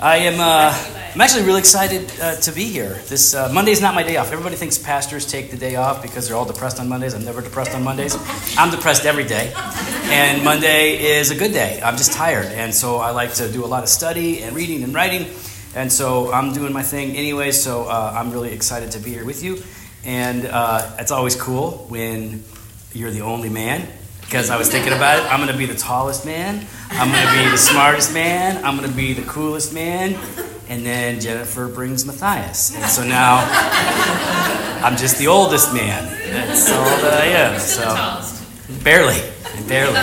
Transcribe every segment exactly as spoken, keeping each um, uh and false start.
I am. Uh, I'm actually really excited uh, to be here. This uh, Monday is not my day off. Everybody thinks pastors take the day off because they're all depressed on Mondays. I'm never depressed on Mondays. I'm depressed every day, and Monday is a good day. I'm just tired, and so I like to do a lot of study and reading and writing, and so I'm doing my thing anyway. So uh, I'm really excited to be here with you, and uh, it's always cool when you're the only man. Because I was thinking about it, I'm going to be the tallest man, I'm going to be the smartest man, I'm going to be the coolest man, and then Jennifer brings Matthias. And so now I'm just the oldest man. That's all that I am. So barely, barely.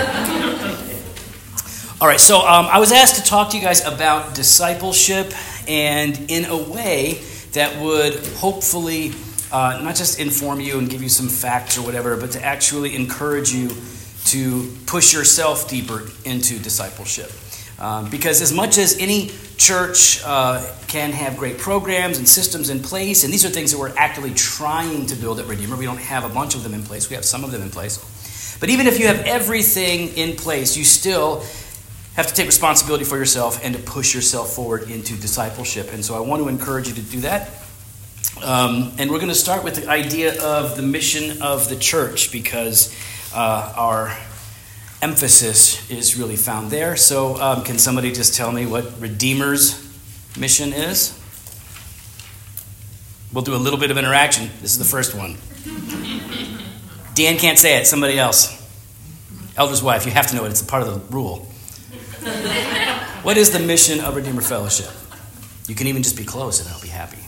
All right, so um, I was asked to talk to you guys about discipleship, and in a way that would hopefully uh, not just inform you and give you some facts or whatever, but to actually encourage you to push yourself deeper into discipleship. Um, because as much as any church uh, can have great programs and systems in place, and these are things that we're actively trying to build at Redeemer. We don't have a bunch of them in place. We have some of them in place. But even if you have everything in place, you still have to take responsibility for yourself and to push yourself forward into discipleship. And so I want to encourage you to do that. Um, and we're going to start with the idea of the mission of the church, because Uh, our emphasis is really found there. So um, can somebody just tell me what Redeemer's mission is? We'll do a little bit of interaction. This is the first one. Dan can't say it. Somebody else. Elder's wife, you have to know it. It's a part of the rule. What is the mission of Redeemer Fellowship? You can even just be close and I'll be happy.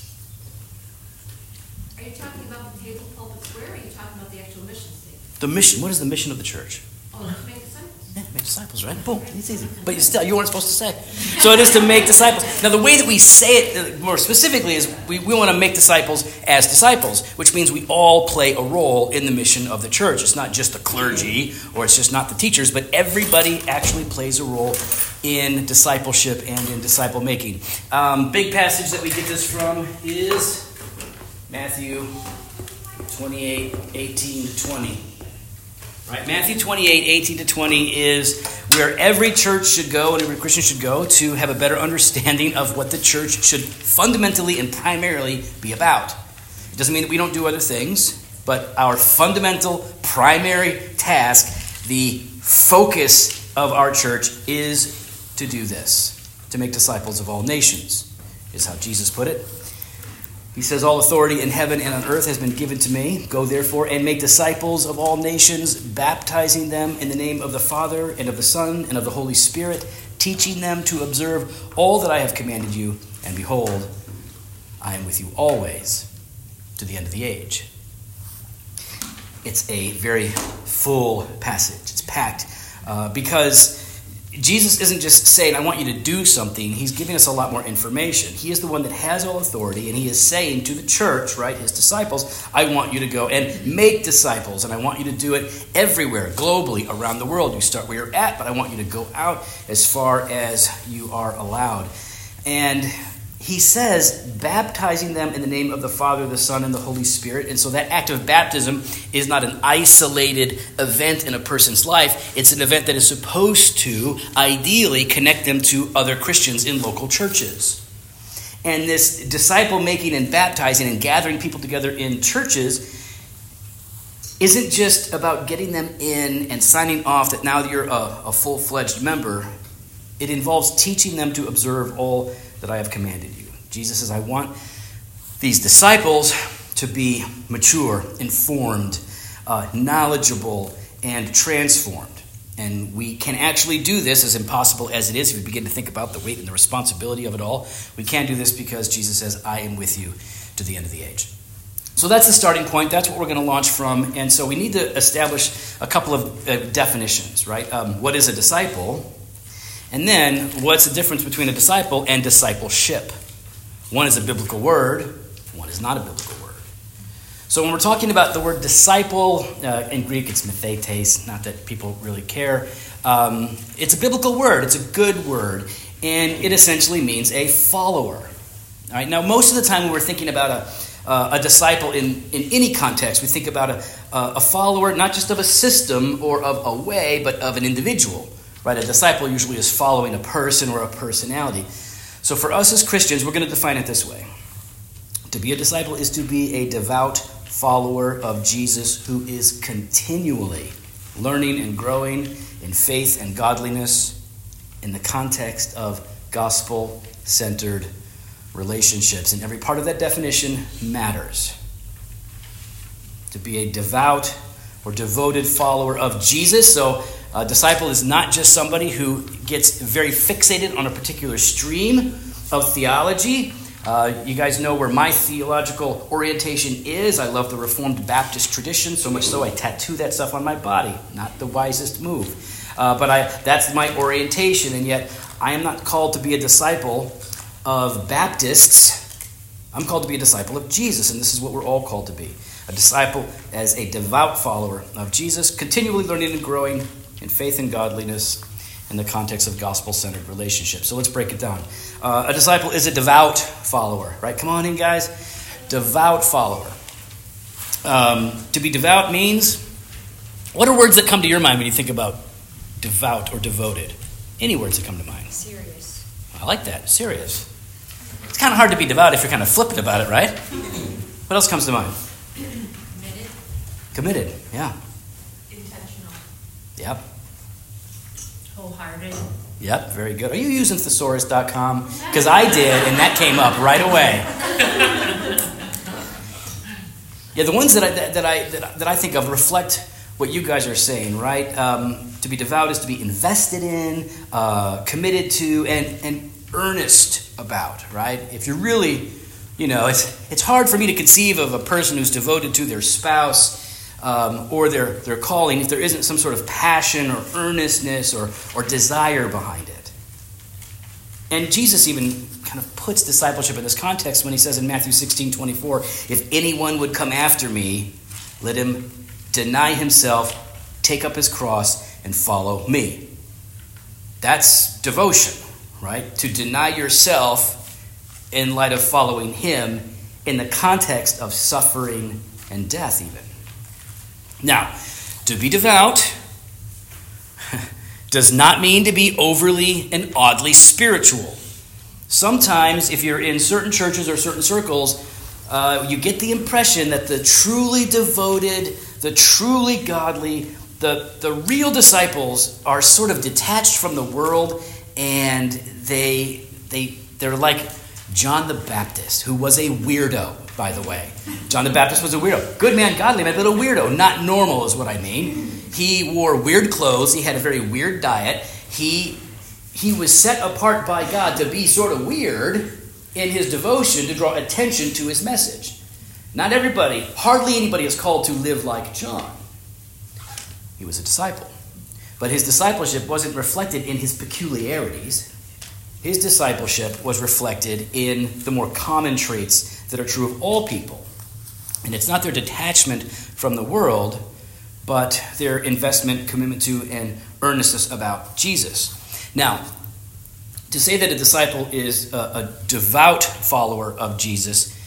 Are you talking about the table, pulpit, square, or are you talking about the actual mission statement? The mission. What is the mission of the church? Oh, to make disciples. Yeah, make disciples, right? Boom. It's easy. But you still, you weren't supposed to say. So it is to make disciples. Now, the way that we say it more specifically is we, we want to make disciples as disciples, which means we all play a role in the mission of the church. It's not just the clergy, or it's just not the teachers, but everybody actually plays a role in discipleship and in disciple making. Um, big passage that we get this from is Matthew twenty-eight, eighteen to twenty. Right, Matthew twenty-eight, eighteen to twenty is where every church should go and every Christian should go to have a better understanding of what the church should fundamentally and primarily be about. It doesn't mean that we don't do other things, but our fundamental primary task, the focus of our church, is to do this, to make disciples of all nations, is how Jesus put it. He says, all authority in heaven and on earth has been given to me. Go therefore and make disciples of all nations, baptizing them in the name of the Father and of the Son and of the Holy Spirit, teaching them to observe all that I have commanded you. And behold, I am with you always to the end of the age. It's a very full passage. It's packed uh, because Jesus isn't just saying, I want you to do something. He's giving us a lot more information. He is the one that has all authority, and he is saying to the church, right, his disciples, I want you to go and make disciples, and I want you to do it everywhere, globally, around the world. You start where you're at, but I want you to go out as far as you are allowed. And he says, baptizing them in the name of the Father, the Son, and the Holy Spirit. And so that act of baptism is not an isolated event in a person's life. It's an event that is supposed to, ideally, connect them to other Christians in local churches. And this disciple-making and baptizing and gathering people together in churches isn't just about getting them in and signing off that now you're a, a full-fledged member. It involves teaching them to observe all that I have commanded you. Jesus says, I want these disciples to be mature, informed, uh, knowledgeable, and transformed. And we can actually do this, as impossible as it is, if we begin to think about the weight and the responsibility of it all. We can do this because Jesus says, I am with you to the end of the age. So that's the starting point. That's what we're going to launch from. And so we need to establish a couple of uh, definitions, right? Um, what is a disciple? And then, what's the difference between a disciple and discipleship? One is a biblical word, one is not a biblical word. So when we're talking about the word disciple, uh, in Greek it's methetes, not that people really care. Um, it's a biblical word, it's a good word, and it essentially means a follower. All right, now, most of the time when we're thinking about a, uh, a disciple in, in any context, we think about a, a follower not just of a system or of a way, but of an individual. Right, a disciple usually is following a person or a personality. So for us as Christians, we're going to define it this way. To be a disciple is to be a devout follower of Jesus who is continually learning and growing in faith and godliness in the context of gospel-centered relationships. And every part of that definition matters. To be a devout or devoted follower of Jesus. So a disciple is not just somebody who gets very fixated on a particular stream of theology. Uh, you guys know where my theological orientation is. I love the Reformed Baptist tradition, so much so I tattoo that stuff on my body. Not the wisest move. Uh, but I, that's my orientation, and yet I am not called to be a disciple of Baptists. I'm called to be a disciple of Jesus, and this is what we're all called to be. A disciple as a devout follower of Jesus, continually learning and growing in faith and godliness in the context of gospel-centered relationships. So let's break it down. Uh, a disciple is a devout follower, right? Come on in, guys. Devout follower. Um, to be devout means, what are words that come to your mind when you think about devout or devoted? Any words that come to mind? Serious. I like that. Serious. It's kind of hard to be devout if you're kind of flippant about it, right? What else comes to mind? Committed. Committed, yeah. Intentional. Yep. Wholehearted. Yep, very good. Are you using thesaurus dot com? Because I did, and that came up right away. Yeah, the ones that I that, that I that, that I think of reflect what you guys are saying, right? Um, to be devout is to be invested in, uh, committed to, and and earnest about, right? If you're really, you know, it's it's hard for me to conceive of a person who's devoted to their spouse um, or their their calling if there isn't some sort of passion or earnestness or or desire behind it. And Jesus even kind of puts discipleship in this context when he says in Matthew sixteen twenty-four, if anyone would come after me, let him deny himself, take up his cross, and follow me. That's devotion, right? To deny yourself in light of following him in the context of suffering and death even. Now, to be devout does not mean to be overly and oddly spiritual. Sometimes, if you're in certain churches or certain circles, uh, you get the impression that the truly devoted, the truly godly, the, the real disciples are sort of detached from the world, and they they they're like John the Baptist, who was a weirdo, by the way. John the Baptist was a weirdo. Good man, godly man, but a weirdo. Not normal is what I mean. He wore weird clothes. He had a very weird diet. He he was set apart by God to be sort of weird in his devotion to draw attention to his message. Not everybody, hardly anybody is called to live like John. He was a disciple. But his discipleship wasn't reflected in his peculiarities. His discipleship was reflected in the more common traits that are true of all people. And it's not their detachment from the world, but their investment, commitment to, and earnestness about Jesus. Now, to say that a disciple is a, a devout follower of Jesus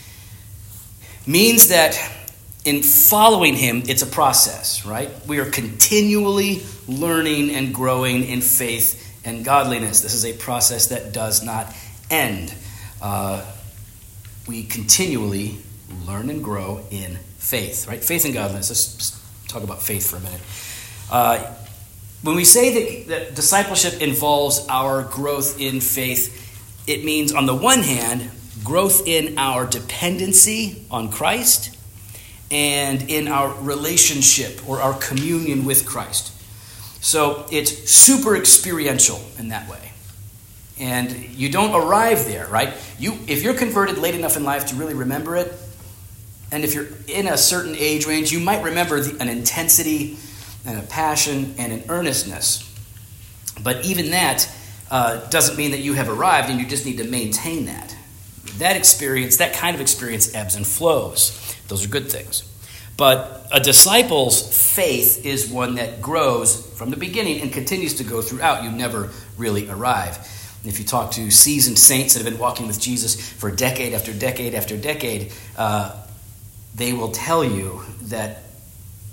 means that in following him, it's a process, right? We are continually learning and growing in faith and godliness. This is a process that does not end. Uh, we continually learn and grow in faith, right? Faith and godliness. Let's talk about faith for a minute. Uh, when we say that, that discipleship involves our growth in faith, it means, on the one hand, growth in our dependency on Christ and in our relationship or our communion with Christ. So it's super experiential in that way. And you don't arrive there, right? You, if you're converted late enough in life to really remember it, and if you're in a certain age range, you might remember the, an intensity and a passion and an earnestness. But even that uh, doesn't mean that you have arrived, and you just need to maintain that. That experience, that kind of experience ebbs and flows. Those are good things. But a disciple's faith is one that grows from the beginning and continues to go throughout. You never really arrive. If you talk to seasoned saints that have been walking with Jesus for decade after decade after decade, uh, they will tell you that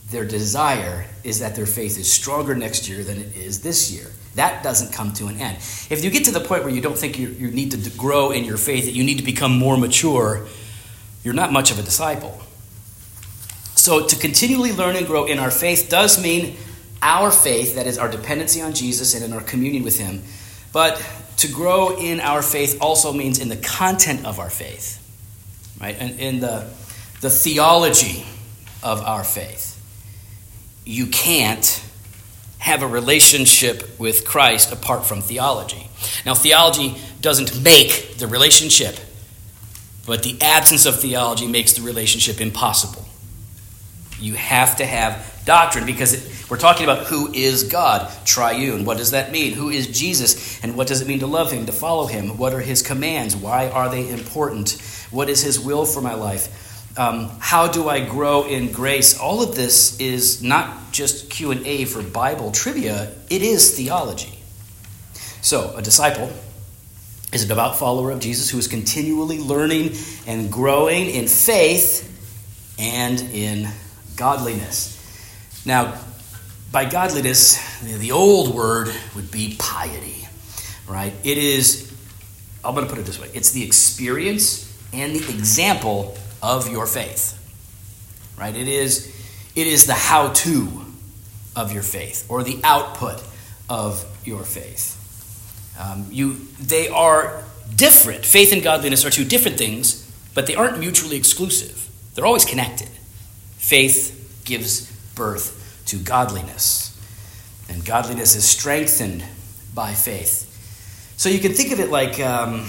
their desire is that their faith is stronger next year than it is this year. That doesn't come to an end. If you get to the point where you don't think you, you need to grow in your faith, that you need to become more mature, you're not much of a disciple. So to continually learn and grow in our faith does mean our faith, that is our dependency on Jesus and in our communion with him. But to grow in our faith also means in the content of our faith, right? And in the, the theology of our faith. You can't have a relationship with Christ apart from theology. Now, theology doesn't make the relationship, but the absence of theology makes the relationship impossible. You have to have doctrine because it, we're talking about who is God, triune. What does that mean? Who is Jesus? And what does it mean to love him, to follow him? What are his commands? Why are they important? What is his will for my life? Um, how do I grow in grace? All of this is not just Q and A for Bible trivia. It is theology. So, a disciple is a devout follower of Jesus who is continually learning and growing in faith and in godliness. Now, by godliness, the old word would be piety, right? It is, I'm going to put it this way, it's the experience and the example of your faith, right? It is, it is the how-to of your faith or the output of your faith. Um, you, they are different. Faith and godliness are two different things, but they aren't mutually exclusive. They're always connected. Faith gives birth to godliness, and godliness is strengthened by faith. So you can think of it like, um,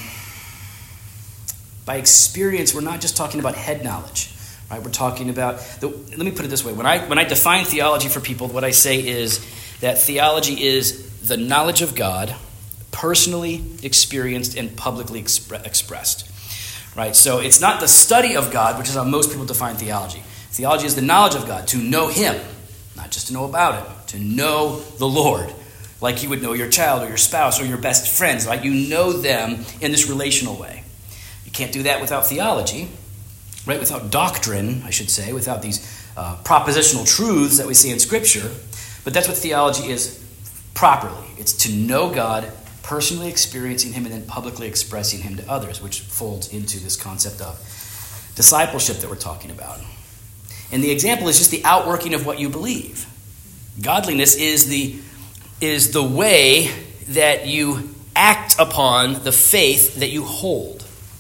by experience, we're not just talking about head knowledge, right? We're talking about, the, let me put it this way. When I, when I define theology for people, what I say is that theology is the knowledge of God, personally experienced and publicly expre- expressed, right? So it's not the study of God, which is how most people define theology. Theology is the knowledge of God, to know him, not just to know about him, to know the Lord, like you would know your child or your spouse or your best friends, right? You know them in this relational way. You can't do that without theology, right? Without doctrine, I should say, without these uh, propositional truths that we see in Scripture. But that's what theology is properly. It's to know God, personally experiencing him, and then publicly expressing him to others, which folds into this concept of discipleship that we're talking about. And the example is just the outworking of what you believe. Godliness is the, is the way that you act upon the faith that you hold.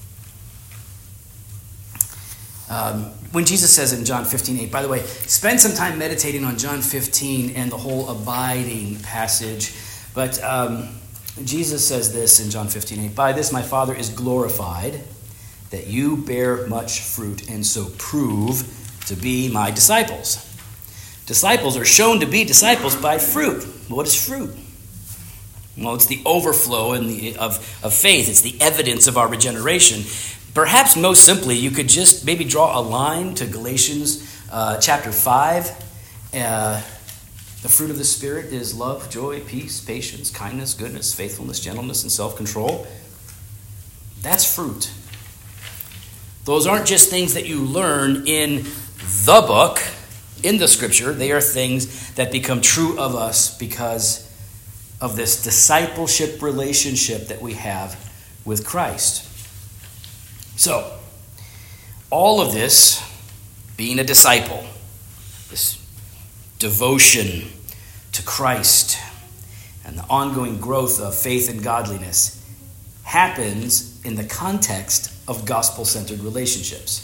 Um, when Jesus says in John fifteen eight, by the way, spend some time meditating on John fifteen and the whole abiding passage. But um, Jesus says this in John fifteen eight, by this my Father is glorified, that you bear much fruit and so prove to be my disciples. Disciples are shown to be disciples by fruit. What is fruit? Well, it's the overflow in the, of, of faith. It's the evidence of our regeneration. Perhaps most simply, you could just maybe draw a line to Galatians uh, chapter five. Uh, the fruit of the Spirit is love, joy, peace, patience, kindness, goodness, faithfulness, gentleness, and self-control. That's fruit. Those aren't just things that you learn in the book, in the Scripture. They are things that become true of us because of this discipleship relationship that we have with Christ. So, all of this, being a disciple, this devotion to Christ, and the ongoing growth of faith and godliness happens in the context of gospel-centered relationships.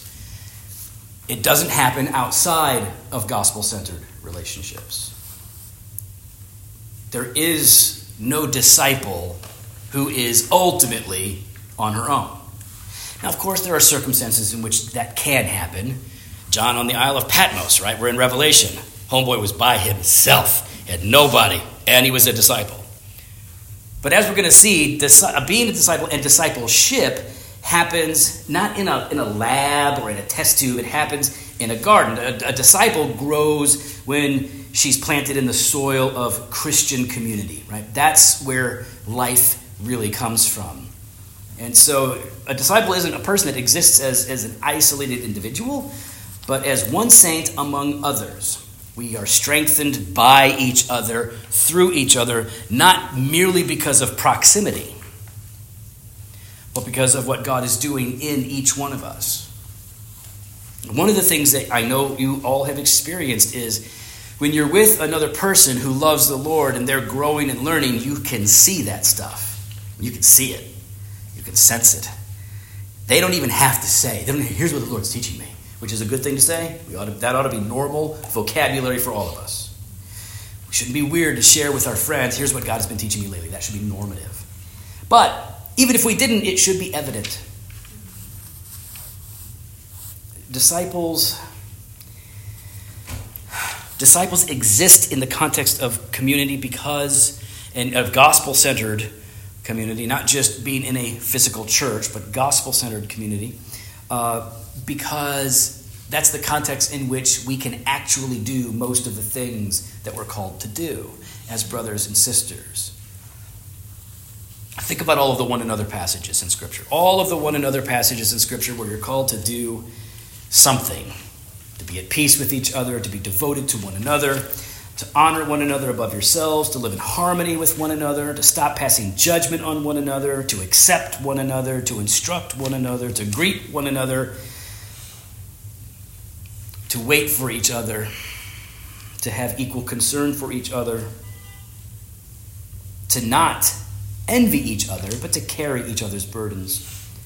It doesn't happen outside of gospel-centered relationships. There is no disciple who is ultimately on her own. Now, of course, there are circumstances in which that can happen. John on the Isle of Patmos, right? We're in Revelation. Homeboy was by himself, had nobody, and he was a disciple. But as we're going to see, being a disciple and discipleship happens not in a in a lab or in a test tube. It happens in a garden. A, a disciple grows when she's planted in the soil of Christian community, right? That's where life really comes from. And so a disciple isn't a person that exists as, as an isolated individual, but as one saint among others. We are strengthened by each other, through each other, not merely because of proximity, but because of what God is doing in each one of us. One of the things that I know you all have experienced is when you're with another person who loves the Lord and they're growing and learning, you can see that stuff. You can see it. You can sense it. They don't even have to say, they don't, here's what the Lord's teaching me, which is a good thing to say. We ought to, that ought to be normal vocabulary for all of us. We shouldn't be weird to share with our friends, here's what God has been teaching me lately. That should be normative. But even if we didn't, it should be evident. Disciples, disciples exist in the context of community because, and of gospel-centered community, not just being in a physical church, but gospel-centered community, uh, because that's the context in which we can actually do most of the things that we're called to do as brothers and sisters. Think about all of the one another passages in Scripture. All of the one another passages in Scripture where you're called to do something, to be at peace with each other, to be devoted to one another, to honor one another above yourselves, to live in harmony with one another, to stop passing judgment on one another, to accept one another, to instruct one another, to greet one another, to wait for each other, to have equal concern for each other, to not envy each other, but to carry each other's burdens,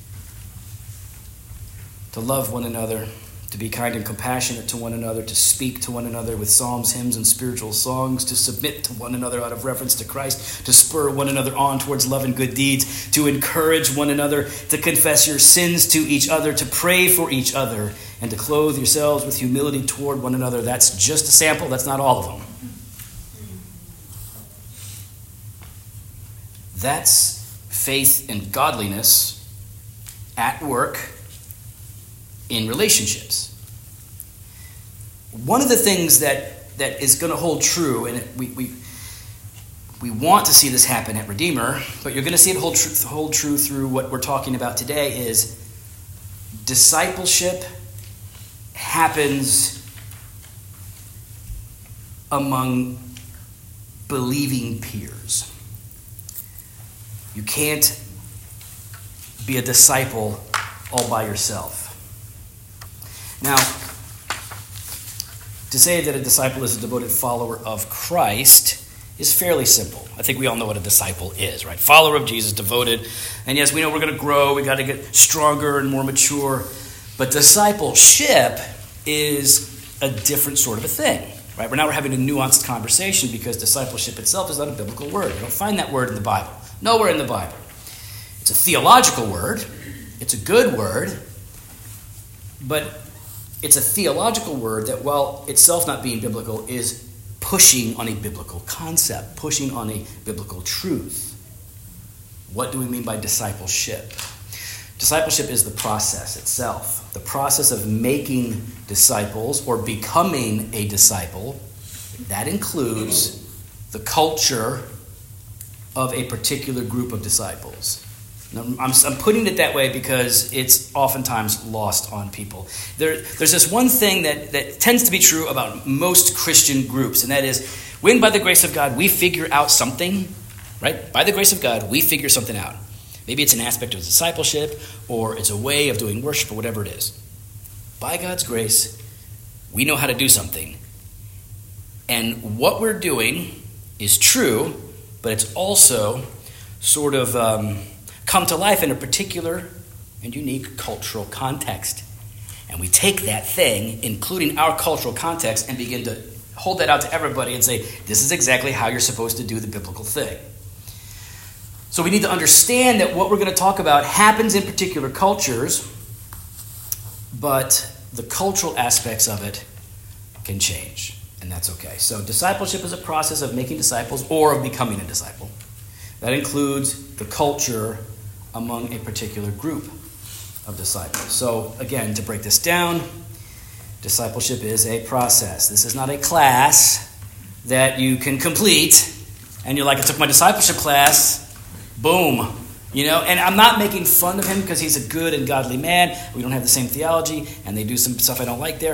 to love one another, to be kind and compassionate to one another, to speak to one another with psalms, hymns, and spiritual songs, to submit to one another out of reverence to Christ, to spur one another on towards love and good deeds, to encourage one another, to confess your sins to each other, to pray for each other, and to clothe yourselves with humility toward one another. That's just a sample. That's not all of them. That's faith and godliness at work in relationships. One of the things that, that is going to hold true, and we, we we want to see this happen at Redeemer, but you're going to see it hold, tr- hold true through what we're talking about today, is discipleship happens among believing peers. You can't be a disciple all by yourself. Now, to say that a disciple is a devoted follower of Christ is fairly simple. I think we all know what a disciple is, right? Follower of Jesus, devoted. And yes, we know we're going to grow. We got to get stronger and more mature. But discipleship is a different sort of a thing, right? We're now we're having a nuanced conversation because discipleship itself is not a biblical word. We don't find that word in the Bible. Nowhere in the Bible. It's a theological word. It's a good word. But it's a theological word that, while itself not being biblical, is pushing on a biblical concept, pushing on a biblical truth. What do we mean by discipleship? Discipleship is the process itself, the process of making disciples or becoming a disciple. That includes the culture of a particular group of disciples. Now, I'm, I'm putting it that way because it's oftentimes lost on people. There, there's this one thing that, that tends to be true about most Christian groups, and that is, when by the grace of God we figure out something, right? By the grace of God, we figure something out. Maybe it's an aspect of discipleship, or it's a way of doing worship, or whatever it is. By God's grace, we know how to do something. And what we're doing is true, but it's also sort of um, come to life in a particular and unique cultural context. And we take that thing, including our cultural context, and begin to hold that out to everybody and say, this is exactly how you're supposed to do the biblical thing. So we need to understand that what we're going to talk about happens in particular cultures, but the cultural aspects of it can change, and that's okay. So discipleship is a process of making disciples or of becoming a disciple. That includes the culture among a particular group of disciples. So again, to break this down, discipleship is a process. This is not a class that you can complete, and you're like, I took my discipleship class, boom. You know, and I'm not making fun of him because he's a good and godly man. We don't have the same theology, and they do some stuff I don't like there.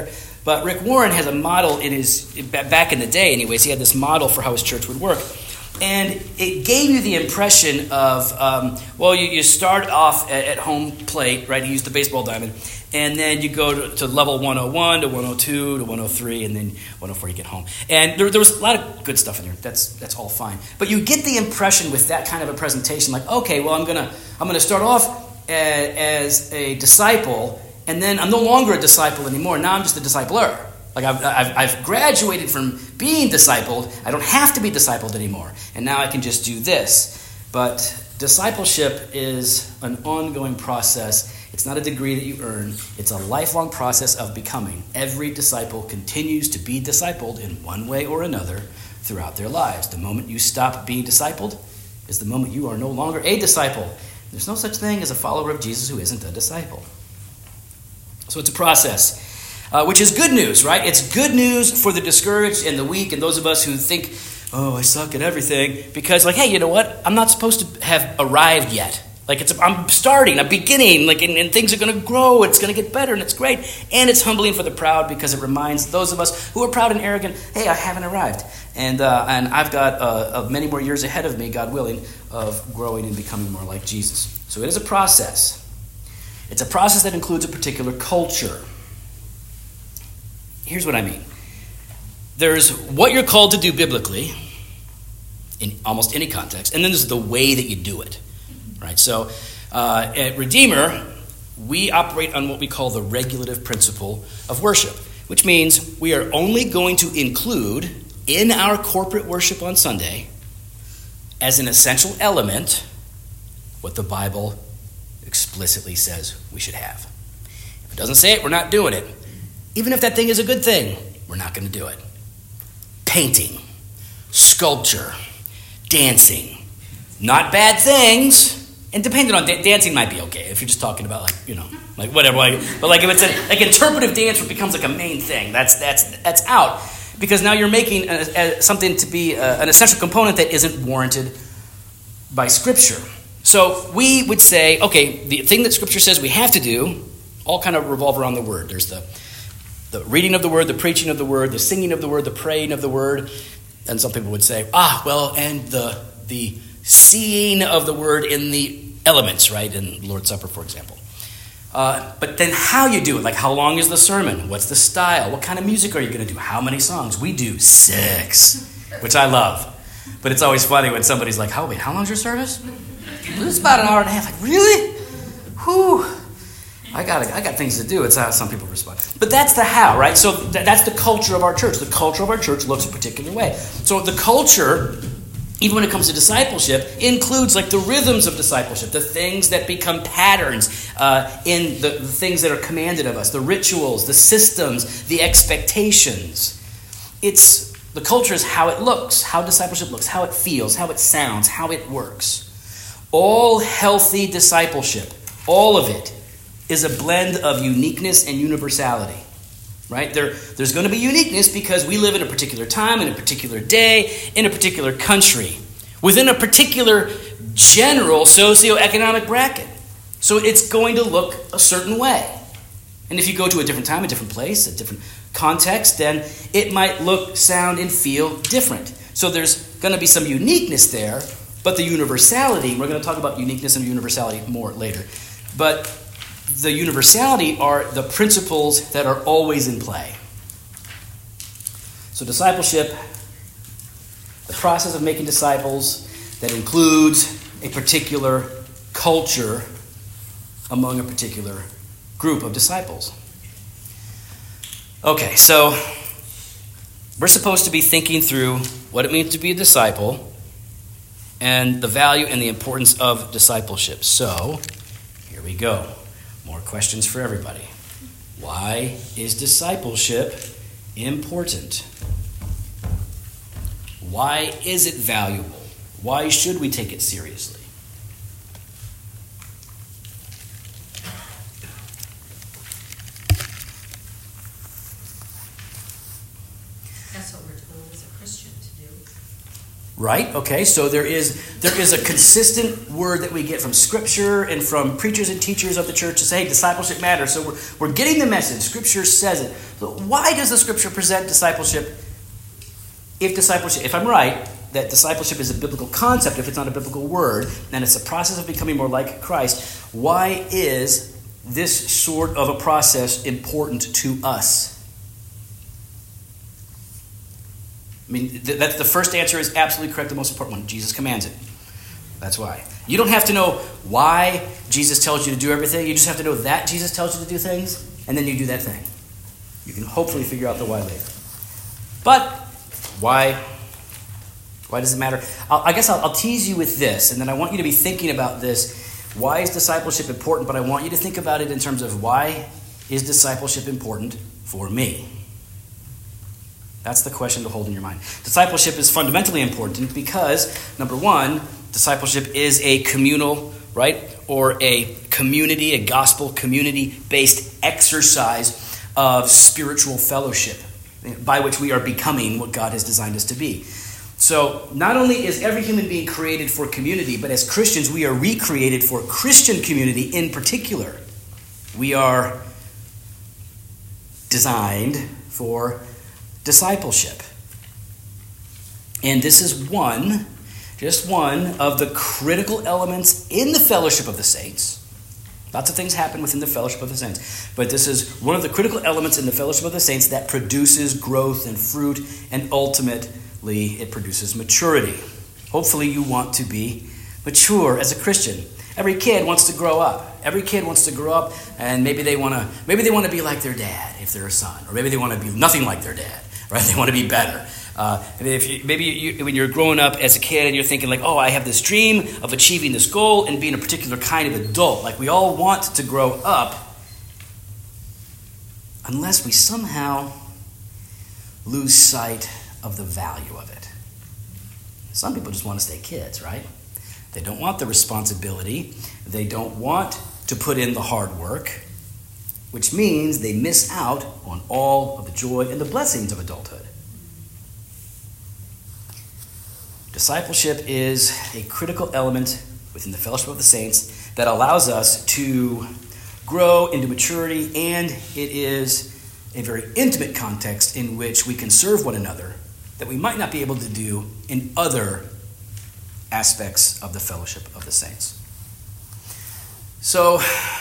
But Rick Warren has a model in his, back in the day anyways, he had this model for how his church would work. And it gave you the impression of, um, well, you, you start off at, at home plate, right? He used the baseball diamond. And then you go to, to level one oh one, to one oh two, to one oh three, and then one oh four you get home. And there, there was a lot of good stuff in there. That's that's all fine. But you get the impression with that kind of a presentation, like, okay, well, I'm gonna I'm gonna start off a, as a disciple, and then I'm no longer a disciple anymore. Now I'm just a discipler. Like I've, I've I've graduated from being discipled. I don't have to be discipled anymore, and now I can just do this. But discipleship is an ongoing process. It's not a degree that you earn. It's a lifelong process of becoming. Every disciple continues to be discipled in one way or another throughout their lives. The moment you stop being discipled is the moment you are no longer a disciple. There's no such thing as a follower of Jesus who isn't a disciple. So it's a process, uh, which is good news, right? It's good news for the discouraged and the weak and those of us who think, oh, I suck at everything. Because, like, hey, you know what? I'm not supposed to have arrived yet. Like, it's a, I'm starting, I'm beginning, like, and, and things are going to grow, it's going to get better, and it's great. And it's humbling for the proud because it reminds those of us who are proud and arrogant, hey, I haven't arrived. And uh, and I've got uh, many more years ahead of me, God willing, of growing and becoming more like Jesus. So it is a process. It's a process that includes a particular culture. Here's what I mean. There's what you're called to do biblically, in almost any context, and then there's the way that you do it. Right, so uh, at Redeemer, we operate on what we call the regulative principle of worship, which means we are only going to include in our corporate worship on Sunday, as an essential element, what the Bible explicitly says we should have. If it doesn't say it, we're not doing it. Even if that thing is a good thing, we're not going to do it. Painting, sculpture, dancing, not bad things. And depending on da- dancing might be okay if you're just talking about like you know like whatever like but like if it's a, like interpretive dance where it becomes like a main thing that's that's that's out because now you're making a, a, something to be a, an essential component that isn't warranted by Scripture. So we would say okay, the thing that Scripture says we have to do all kind of revolve around the Word. There's the the reading of the Word, the preaching of the Word, the singing of the Word, the praying of the Word, and some people would say ah well and the the seeing of the Word in the elements, right, in the Lord's Supper, for example. Uh, but then how you do it, like how long is the sermon? What's the style? What kind of music are you going to do? How many songs? We do six, which I love. But it's always funny when somebody's like, oh, wait, how long's your service? It's about an hour and a half. Like, really? Whew. I got I got things to do. It's how some people respond. But that's the how, right? So th- that's the culture of our church. The culture of our church looks a particular way. So the culture, even when it comes to discipleship, includes like the rhythms of discipleship, the things that become patterns uh, in the, the things that are commanded of us, the rituals, the systems, the expectations. It's the culture is how it looks, how discipleship looks, how it feels, how it sounds, how it works. All healthy discipleship, all of it, is a blend of uniqueness and universality. Right? There, there's going to be uniqueness because we live in a particular time, in a particular day, in a particular country, within a particular general socioeconomic bracket. So it's going to look a certain way. And if you go to a different time, a different place, a different context, then it might look, sound, and feel different. So there's going to be some uniqueness there, but the universality, we're going to talk about uniqueness and universality more later. But the universality are the principles that are always in play. So discipleship, the process of making disciples that includes a particular culture among a particular group of disciples. Okay, so we're supposed to be thinking through what it means to be a disciple and the value and the importance of discipleship. So here we go. More questions for everybody. Why is discipleship important? Why is it valuable? Why should we take it seriously? That's what we're told as a Christian to do. Right? Okay, so there is there is a consistent word that we get from Scripture and from preachers and teachers of the church to say, hey, discipleship matters. So we're, we're getting the message. Scripture says it. So why does the Scripture present discipleship? If discipleship, if I'm right, that discipleship is a biblical concept, if it's not a biblical word, and it's a process of becoming more like Christ, why is this sort of a process important to us? I mean, th- that's the first answer is absolutely correct, the most important one. Jesus commands it. That's why. You don't have to know why Jesus tells you to do everything. You just have to know that Jesus tells you to do things, and then you do that thing. You can hopefully figure out the why later. But why? Why does it matter? I'll, I guess I'll, I'll tease you with this, and then I want you to be thinking about this. Why is discipleship important? But I want you to think about it in terms of why is discipleship important for me? That's the question to hold in your mind. Discipleship is fundamentally important because, number one, discipleship is a communal, right, or a community, a gospel community-based exercise of spiritual fellowship by which we are becoming what God has designed us to be. So not only is every human being created for community, but as Christians, we are recreated for Christian community in particular. We are designed for discipleship. And this is one, just one of the critical elements in the fellowship of the saints. Lots of things happen within the fellowship of the saints. But this is one of the critical elements in the fellowship of the saints that produces growth and fruit, and ultimately it produces maturity. Hopefully you want to be mature as a Christian. Every kid wants to grow up. Every kid wants to grow up, and maybe they want to maybe they want to be like their dad if they're a son, or maybe they want to be nothing like their dad. Right? They want to be better. Uh, if you, maybe you, when you're growing up as a kid and you're thinking like, oh, I have this dream of achieving this goal and being a particular kind of adult. Like we all want to grow up unless we somehow lose sight of the value of it. Some people just want to stay kids, right? They don't want the responsibility. They don't want to put in the hard work, which means they miss out on all of the joy and the blessings of adulthood. Discipleship is a critical element within the fellowship of the saints that allows us to grow into maturity, and it is a very intimate context in which we can serve one another that we might not be able to do in other aspects of the fellowship of the saints. So,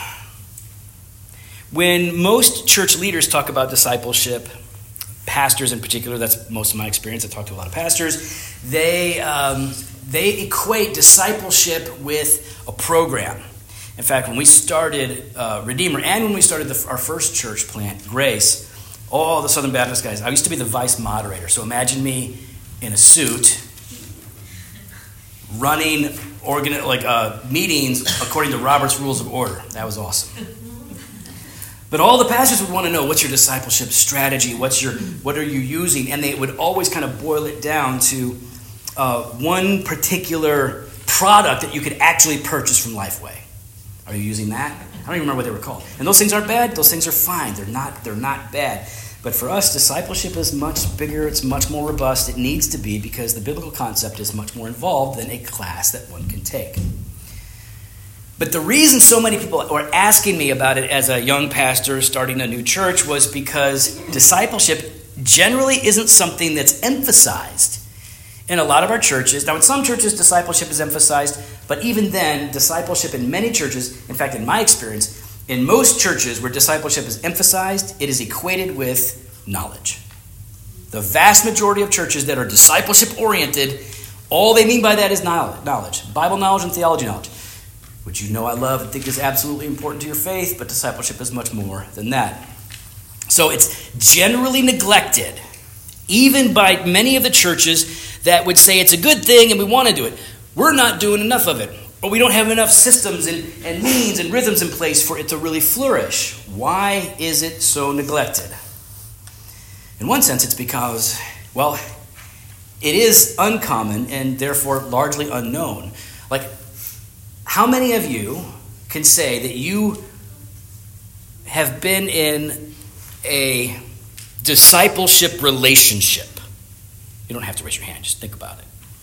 when most church leaders talk about discipleship, pastors in particular, that's most of my experience, I talk to a lot of pastors, they um, they equate discipleship with a program. In fact, when we started uh, Redeemer and when we started the, our first church plant, Grace, all the Southern Baptist guys, I used to be the vice moderator. So imagine me in a suit running organ- like uh, meetings according to Robert's Rules of Order. That was awesome. But all the pastors would want to know, what's your discipleship strategy? What's your, what are you using? And they would always kind of boil it down to uh, one particular product that you could actually purchase from Lifeway. Are you using that? I don't even remember what they were called. And those things aren't bad. Those things are fine. They're not, they're not bad. But for us, discipleship is much bigger. It's much more robust. It needs to be, because the biblical concept is much more involved than a class that one can take. But the reason so many people were asking me about it as a young pastor starting a new church was because discipleship generally isn't something that's emphasized in a lot of our churches. Now, in some churches, discipleship is emphasized, but even then, discipleship in many churches, in fact, in my experience, in most churches where discipleship is emphasized, it is equated with knowledge. The vast majority of churches that are discipleship-oriented, all they mean by that is knowledge. Bible knowledge and theology knowledge, which you know I love and think is absolutely important to your faith, but discipleship is much more than that. So it's generally neglected, even by many of the churches that would say it's a good thing and we want to do it. We're not doing enough of it, or we don't have enough systems and, and means and rhythms in place for it to really flourish. Why is it so neglected? In one sense, it's because, well, it is uncommon and therefore largely unknown. Like, how many of you can say that you have been in a discipleship relationship? You don't have to raise your hand, just think about it.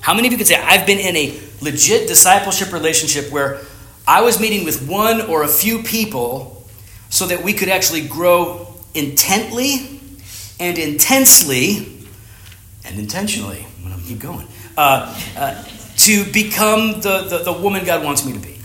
How many of you could say, I've been in a legit discipleship relationship where I was meeting with one or a few people so that we could actually grow intently and intensely and intentionally, I'm going to keep going, uh, uh, to become the, the, the woman God wants me to be?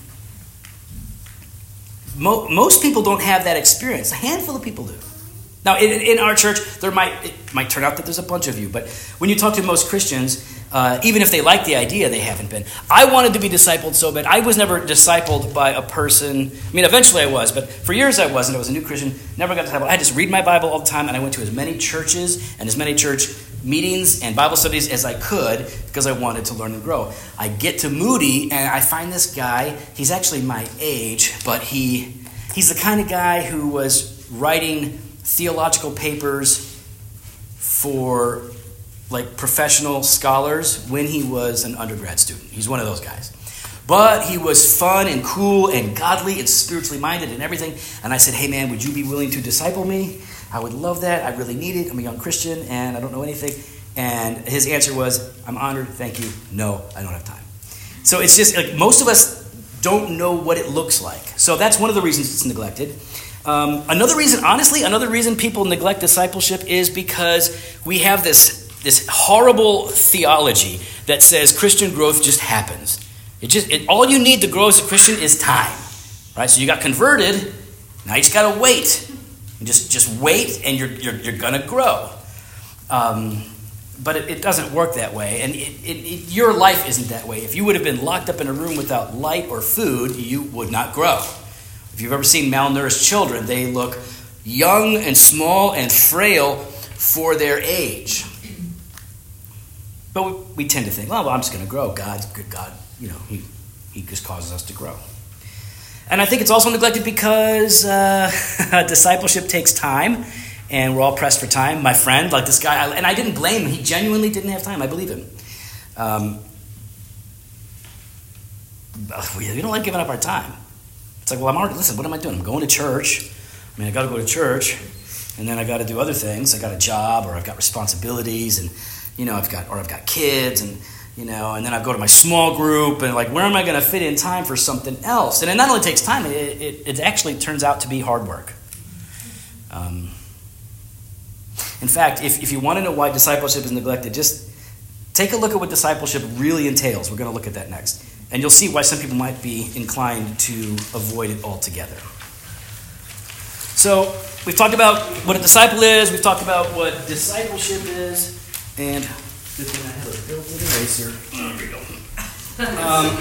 Mo- most people don't have that experience. A handful of people do. Now, in, in our church, there might it might turn out that there's a bunch of you, but when you talk to most Christians, uh, even if they like the idea, they haven't been. I wanted to be discipled so bad. I was never discipled by a person. I mean, eventually I was, but for years I wasn't. I was a new Christian, never got discipled. I just read my Bible all the time, and I went to as many churches and as many church meetings and Bible studies as I could because I wanted to learn and grow. I get to Moody, and I find this guy. He's actually my age, but he he's the kind of guy who was writing theological papers for like professional scholars when he was an undergrad student. He's one of those guys. But he was fun and cool and godly and spiritually minded and everything. And I said, hey man, would you be willing to disciple me? I would love that. I really need it. I'm a young Christian and I don't know anything. And his answer was, I'm honored, thank you. No, I don't have time. So it's just like most of us don't know what it looks like. So that's one of the reasons it's neglected. Um, another reason, honestly, another reason people neglect discipleship is because we have this, this horrible theology that says Christian growth just happens. It just it, all you need to grow as a Christian is time, right? So you got converted, now you just got to wait. You just just wait, and you're you're, you're going to grow. Um, but it, it doesn't work that way, and it, it, it, your life isn't that way. If you would have been locked up in a room without light or food, you would not grow. If you've ever seen malnourished children, they look young and small and frail for their age. But we, we tend to think, oh, well, I'm just going to grow. God's good. God, you know, he, he just causes us to grow. And I think it's also neglected because uh, discipleship takes time, and we're all pressed for time. My friend, like this guy, and I didn't blame him. He genuinely didn't have time. I believe him. Um, we, we don't like giving up our time. It's like, well, I'm already, listen, what am I doing? I'm going to church. I mean, I got to go to church, and then I got to do other things. I got a job, or I've got responsibilities, and, you know, I've got, or I've got kids, and, you know, and then I go to my small group, and like, where am I going to fit in time for something else? And it not only takes time, it, it, it actually turns out to be hard work. Um, in fact, if, if you want to know why discipleship is neglected, just take a look at what discipleship really entails. We're going to look at that next. And you'll see why some people might be inclined to avoid it altogether. So, we've talked about what a disciple is, we've talked about what discipleship is, and good thing I have a built-in eraser. There we go. Um,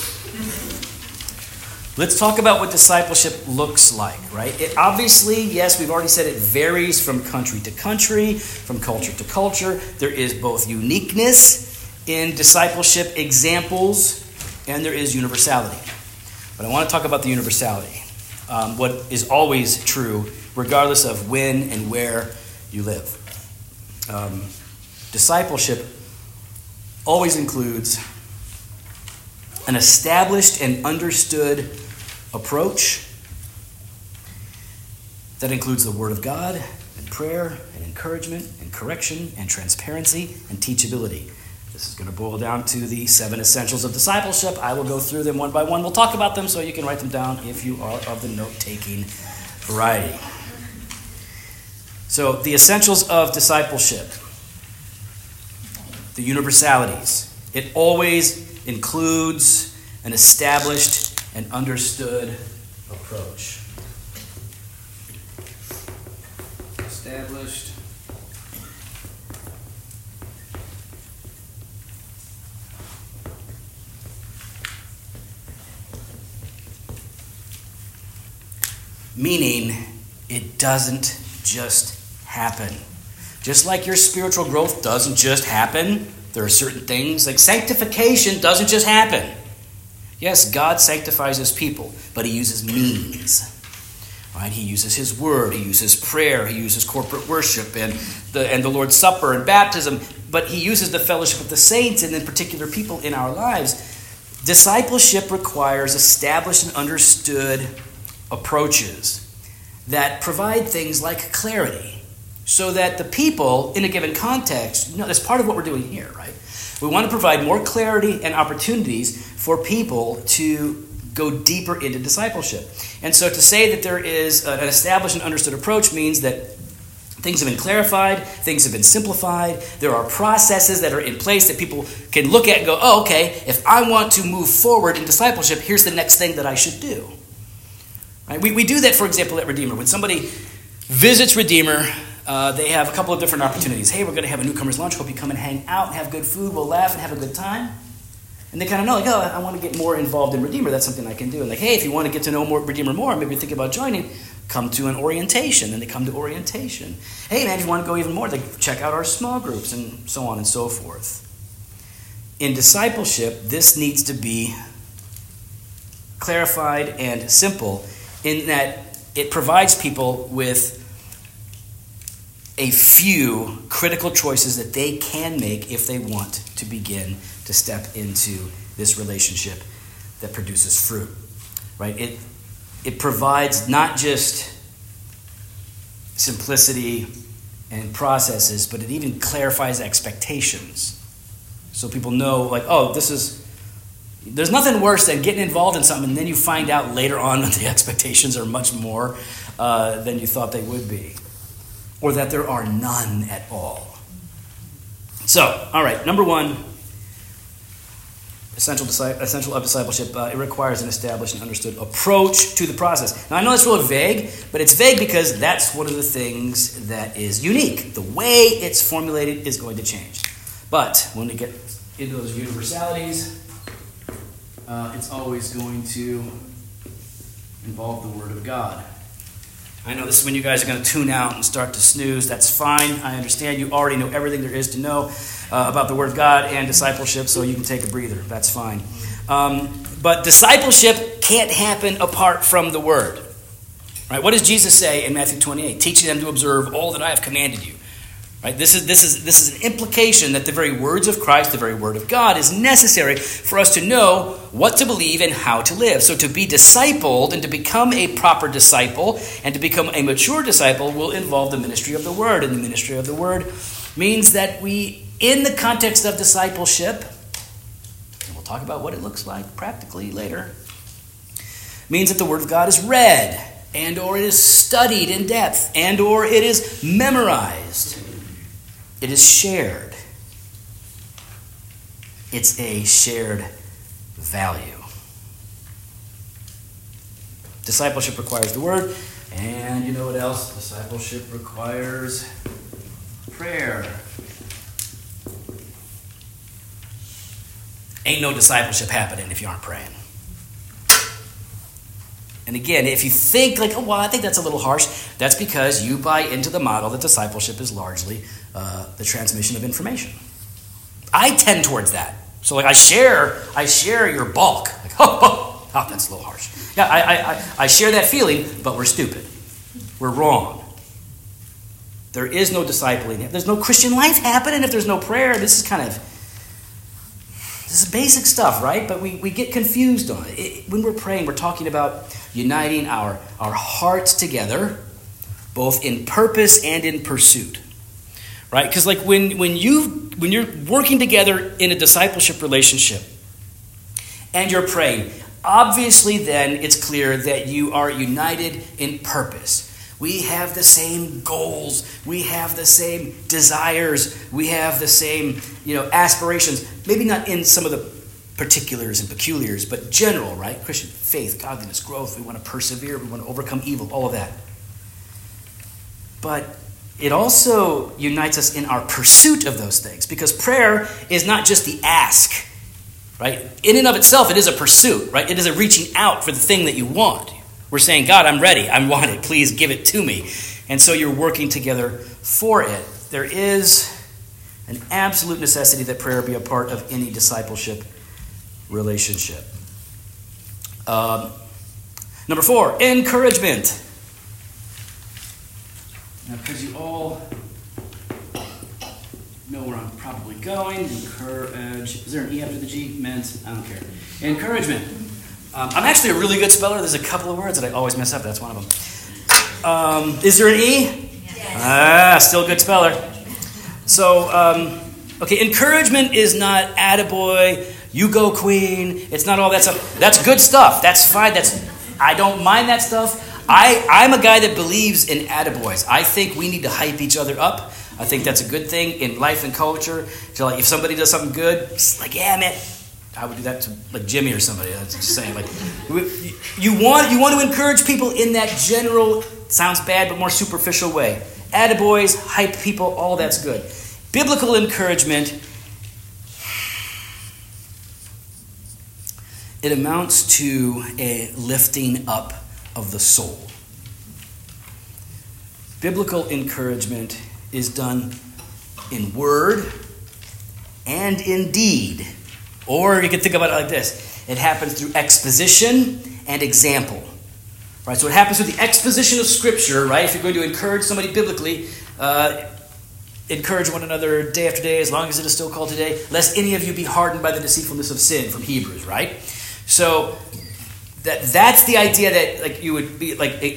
let's talk about what discipleship looks like, right? It obviously, yes, we've already said it varies from country to country, from culture to culture. There is both uniqueness in discipleship examples, and there is universality. But I want to talk about the universality, um, what is always true, regardless of when and where you live. Um, discipleship always includes an established and understood approach that includes the Word of God, and prayer, and encouragement, and correction, and transparency, and teachability. This is going to boil down to the seven essentials of discipleship. I will go through them one by one. We'll talk about them so you can write them down if you are of the note-taking variety. So, the essentials of discipleship. The universalities. It always includes an established and understood approach. Established meaning it doesn't just happen. Just like your spiritual growth doesn't just happen, there are certain things, like sanctification doesn't just happen. Yes, God sanctifies his people, but he uses means. Right? He uses his word, he uses prayer, he uses corporate worship and the and the Lord's Supper and baptism, but he uses the fellowship of the saints and in particular people in our lives. Discipleship requires established and understood approaches that provide things like clarity so that the people in a given context, you know, that's part of what we're doing here, right? We want to provide more clarity and opportunities for people to go deeper into discipleship. And so to say that there is an established and understood approach means that things have been clarified, things have been simplified, there are processes that are in place that people can look at and go, oh, okay, if I want to move forward in discipleship, here's the next thing that I should do. Right? We, we do that, for example, at Redeemer. When somebody visits Redeemer, uh, they have a couple of different opportunities. Hey, we're going to have a newcomer's lunch. Hope you come and hang out and have good food. We'll laugh and have a good time. And they kind of know, like, oh, I want to get more involved in Redeemer. That's something I can do. And like, hey, if you want to get to know more Redeemer more, maybe think about joining, come to an orientation. And they come to orientation. Hey, man, if you want to go even more, they check out our small groups and so on and so forth. In discipleship, this needs to be clarified and simple in that it provides people with a few critical choices that they can make if they want to begin to step into this relationship that produces fruit, right? It it provides not just simplicity and processes, but it even clarifies expectations. So people know, like, oh, this is, there's nothing worse than getting involved in something and then you find out later on that the expectations are much more uh, than you thought they would be, or that there are none at all. So, all right, number one, essential, essential of discipleship, uh, it requires an established and understood approach to the process. Now, I know that's really vague, but it's vague because that's one of the things that is unique. The way it's formulated is going to change. But when we get into those universalities, uh, it's always going to involve the Word of God. I know this is when you guys are going to tune out and start to snooze. That's fine. I understand you already know everything there is to know uh, about the Word of God and discipleship, so you can take a breather. That's fine. Um, but discipleship can't happen apart from the Word. Right? What does Jesus say in Matthew twenty-eight? Teaching them to observe all that I have commanded you. Right? This is, this is, this is an implication that the very words of Christ, the very Word of God, is necessary for us to know what to believe and how to live. So to be discipled and to become a proper disciple and to become a mature disciple will involve the ministry of the Word. And the ministry of the Word means that we, in the context of discipleship, and we'll talk about what it looks like practically later, means that the Word of God is read and or it is studied in depth and or it is memorized. It is shared. It's a shared value. Discipleship requires the Word. And you know what else? Discipleship requires prayer. Ain't no discipleship happening if you aren't praying. And again, if you think like, oh, well, I think that's a little harsh, that's because you buy into the model that discipleship is largely uh, the transmission of information. I tend towards that. So like I share, I share your bulk. Like, oh, oh, oh, that's a little harsh. Yeah, I, I, I share that feeling, but we're stupid. We're wrong. There is no discipling. There's no Christian life happening if there's no prayer. This is kind of, this is basic stuff, right? But we, we get confused on it. it. When we're praying, we're talking about uniting our, our hearts together, both in purpose and in pursuit. Right? Because like when, when, you, when you're working together in a discipleship relationship and you're praying, obviously then it's clear that you are united in purpose. We have the same goals. We have the same desires. We have the same, you know, aspirations. Maybe not in some of the particulars and peculiars, but general, right? Christian faith, godliness, growth. We want to persevere. We want to overcome evil, all of that. But it also unites us in our pursuit of those things, because prayer is not just the ask, right? In and of itself, it is a pursuit, right? It is a reaching out for the thing that you want. We're saying, God, I'm ready. I want it. Please give it to me. And so you're working together for it. There is an absolute necessity that prayer be a part of any discipleship relationship. Um, number four, encouragement. Now, because you all know where I'm probably going, encourage. Is there an E after the G? Meant? I don't care. Encouragement. Um, I'm actually a really good speller. There's a couple of words that I always mess up. That's one of them. Um, is there an E? Yes. Ah, still a good speller. So, um, Okay, encouragement is not attaboy, you go queen. It's not all that stuff. That's good stuff. That's fine. That's I don't mind that stuff. I, I'm a guy that believes in attaboys. I think we need to hype each other up. I think that's a good thing in life and culture. So like if somebody does something good, it's like, yeah, man. I would do that to like Jimmy or somebody. I was just saying, like, you want you want to encourage people in that general, sounds bad, but more superficial way. Attaboys, hype people, all that's good. Biblical encouragement, it amounts to a lifting up of the soul. Biblical encouragement is done in word and in deed. Or you can think about it like this. It happens through exposition and example. Right? So it happens through the exposition of Scripture, right? If you're going to encourage somebody biblically, uh, encourage one another day after day, as long as it is still called today, lest any of you be hardened by the deceitfulness of sin, from Hebrews, right? So that that's the idea that like you would be like a,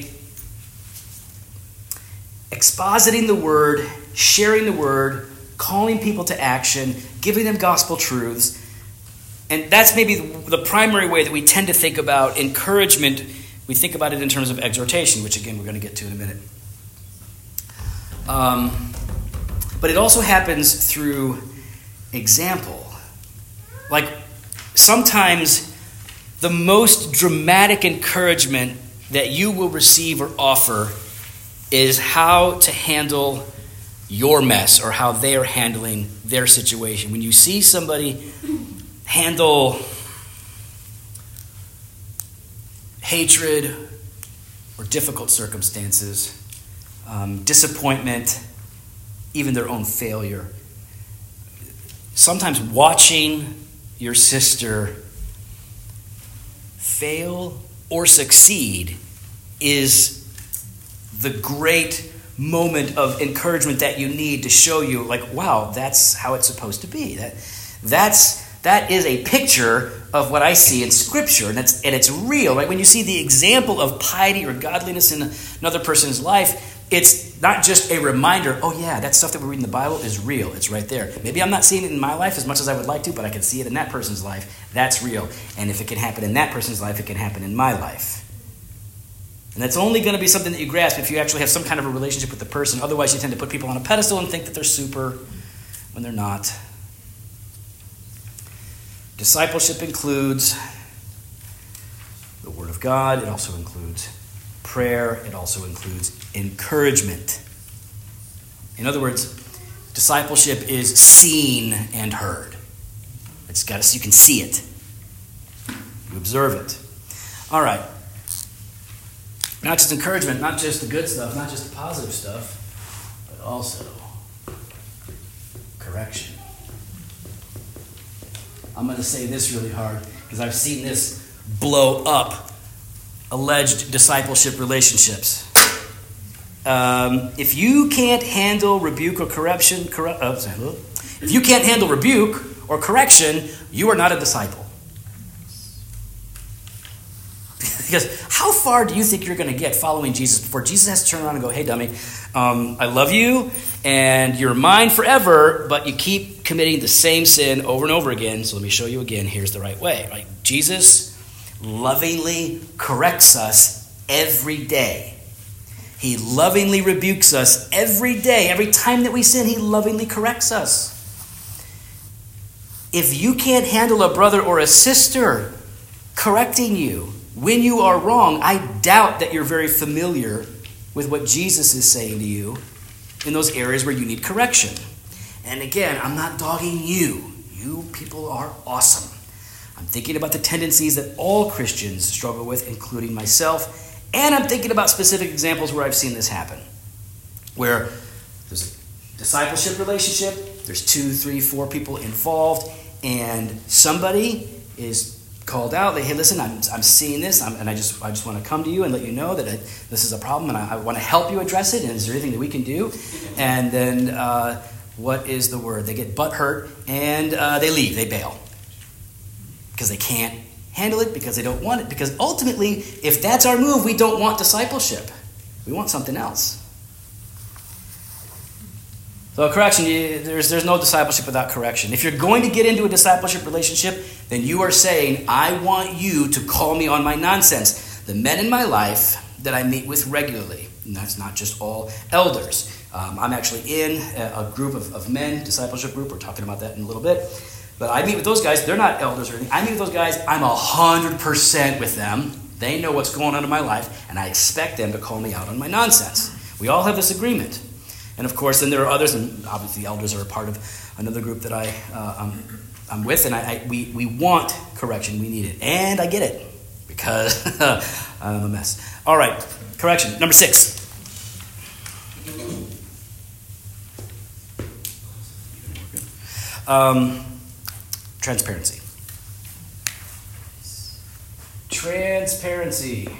expositing the word, sharing the word, calling people to action, giving them gospel truths. And that's maybe the primary way that we tend to think about encouragement. We think about it in terms of exhortation, which again we're going to get to in a minute. Um, but it also happens through example. Like sometimes the most dramatic encouragement that you will receive or offer is how to handle your mess or how they are handling their situation. When you see somebody handle hatred or difficult circumstances, um, disappointment, even their own failure. Sometimes watching your sister fail or succeed is the great moment of encouragement that you need to show you, like, wow, that's how it's supposed to be. That, that's that is a picture of what I see in Scripture, and it's and it's real. Right? When you see the example of piety or godliness in another person's life, it's not just a reminder, oh yeah, that stuff that we read in the Bible is real. It's right there. Maybe I'm not seeing it in my life as much as I would like to, but I can see it in that person's life. That's real. And if it can happen in that person's life, it can happen in my life. And that's only going to be something that you grasp if you actually have some kind of a relationship with the person. Otherwise, you tend to put people on a pedestal and think that they're super when they're not. Discipleship includes the Word of God. It also includes prayer. It also includes encouragement. In other words, discipleship is seen and heard. It's got to, you can see it. You observe it. All right. Not just encouragement, not just the good stuff, not just the positive stuff, but also correction. I'm going to say this really hard because I've seen this blow up alleged discipleship relationships. Um, if you can't handle rebuke or correction, corru- oh, sorry, if you can't handle rebuke or correction, you are not a disciple. Because how far do you think you're going to get following Jesus before Jesus has to turn around and go, hey, dummy, um, I love you, and you're mine forever, but you keep committing the same sin over and over again, so let me show you again, here's the right way. Right? Jesus lovingly corrects us every day. He lovingly rebukes us every day. Every time that we sin, he lovingly corrects us. If you can't handle a brother or a sister correcting you when you are wrong, I doubt that you're very familiar with what Jesus is saying to you in those areas where you need correction. And again, I'm not dogging you. You people are awesome. I'm thinking about the tendencies that all Christians struggle with, including myself. And I'm thinking about specific examples where I've seen this happen. Where there's a discipleship relationship, there's two, three, four people involved, and somebody is called out. They, hey, listen, I'm I'm seeing this, I'm, and I just I just want to come to you and let you know that I, this is a problem, and I, I want to help you address it. And is there anything that we can do? And then uh, what is the word? They get butt hurt and uh, they leave. They bail because they can't handle it, because they don't want it. Because ultimately, if that's our move, we don't want discipleship. We want something else. So correction, you, there's, there's no discipleship without correction. If you're going to get into a discipleship relationship, then you are saying, I want you to call me on my nonsense. The men in my life that I meet with regularly, and that's not just all elders. Um, I'm actually in a, a group of, of men, discipleship group. We're talking about that in a little bit. But I meet with those guys. They're not elders or anything. I meet with those guys. I'm one hundred percent with them. They know what's going on in my life, and I expect them to call me out on my nonsense. We all have this agreement. And of course, then there are others, and obviously elders are a part of another group that I, uh, I'm, I'm with, and I, I, we, we want correction. We need it. And I get it, because I'm a mess. All right, correction. Number six. Um, transparency. Transparency.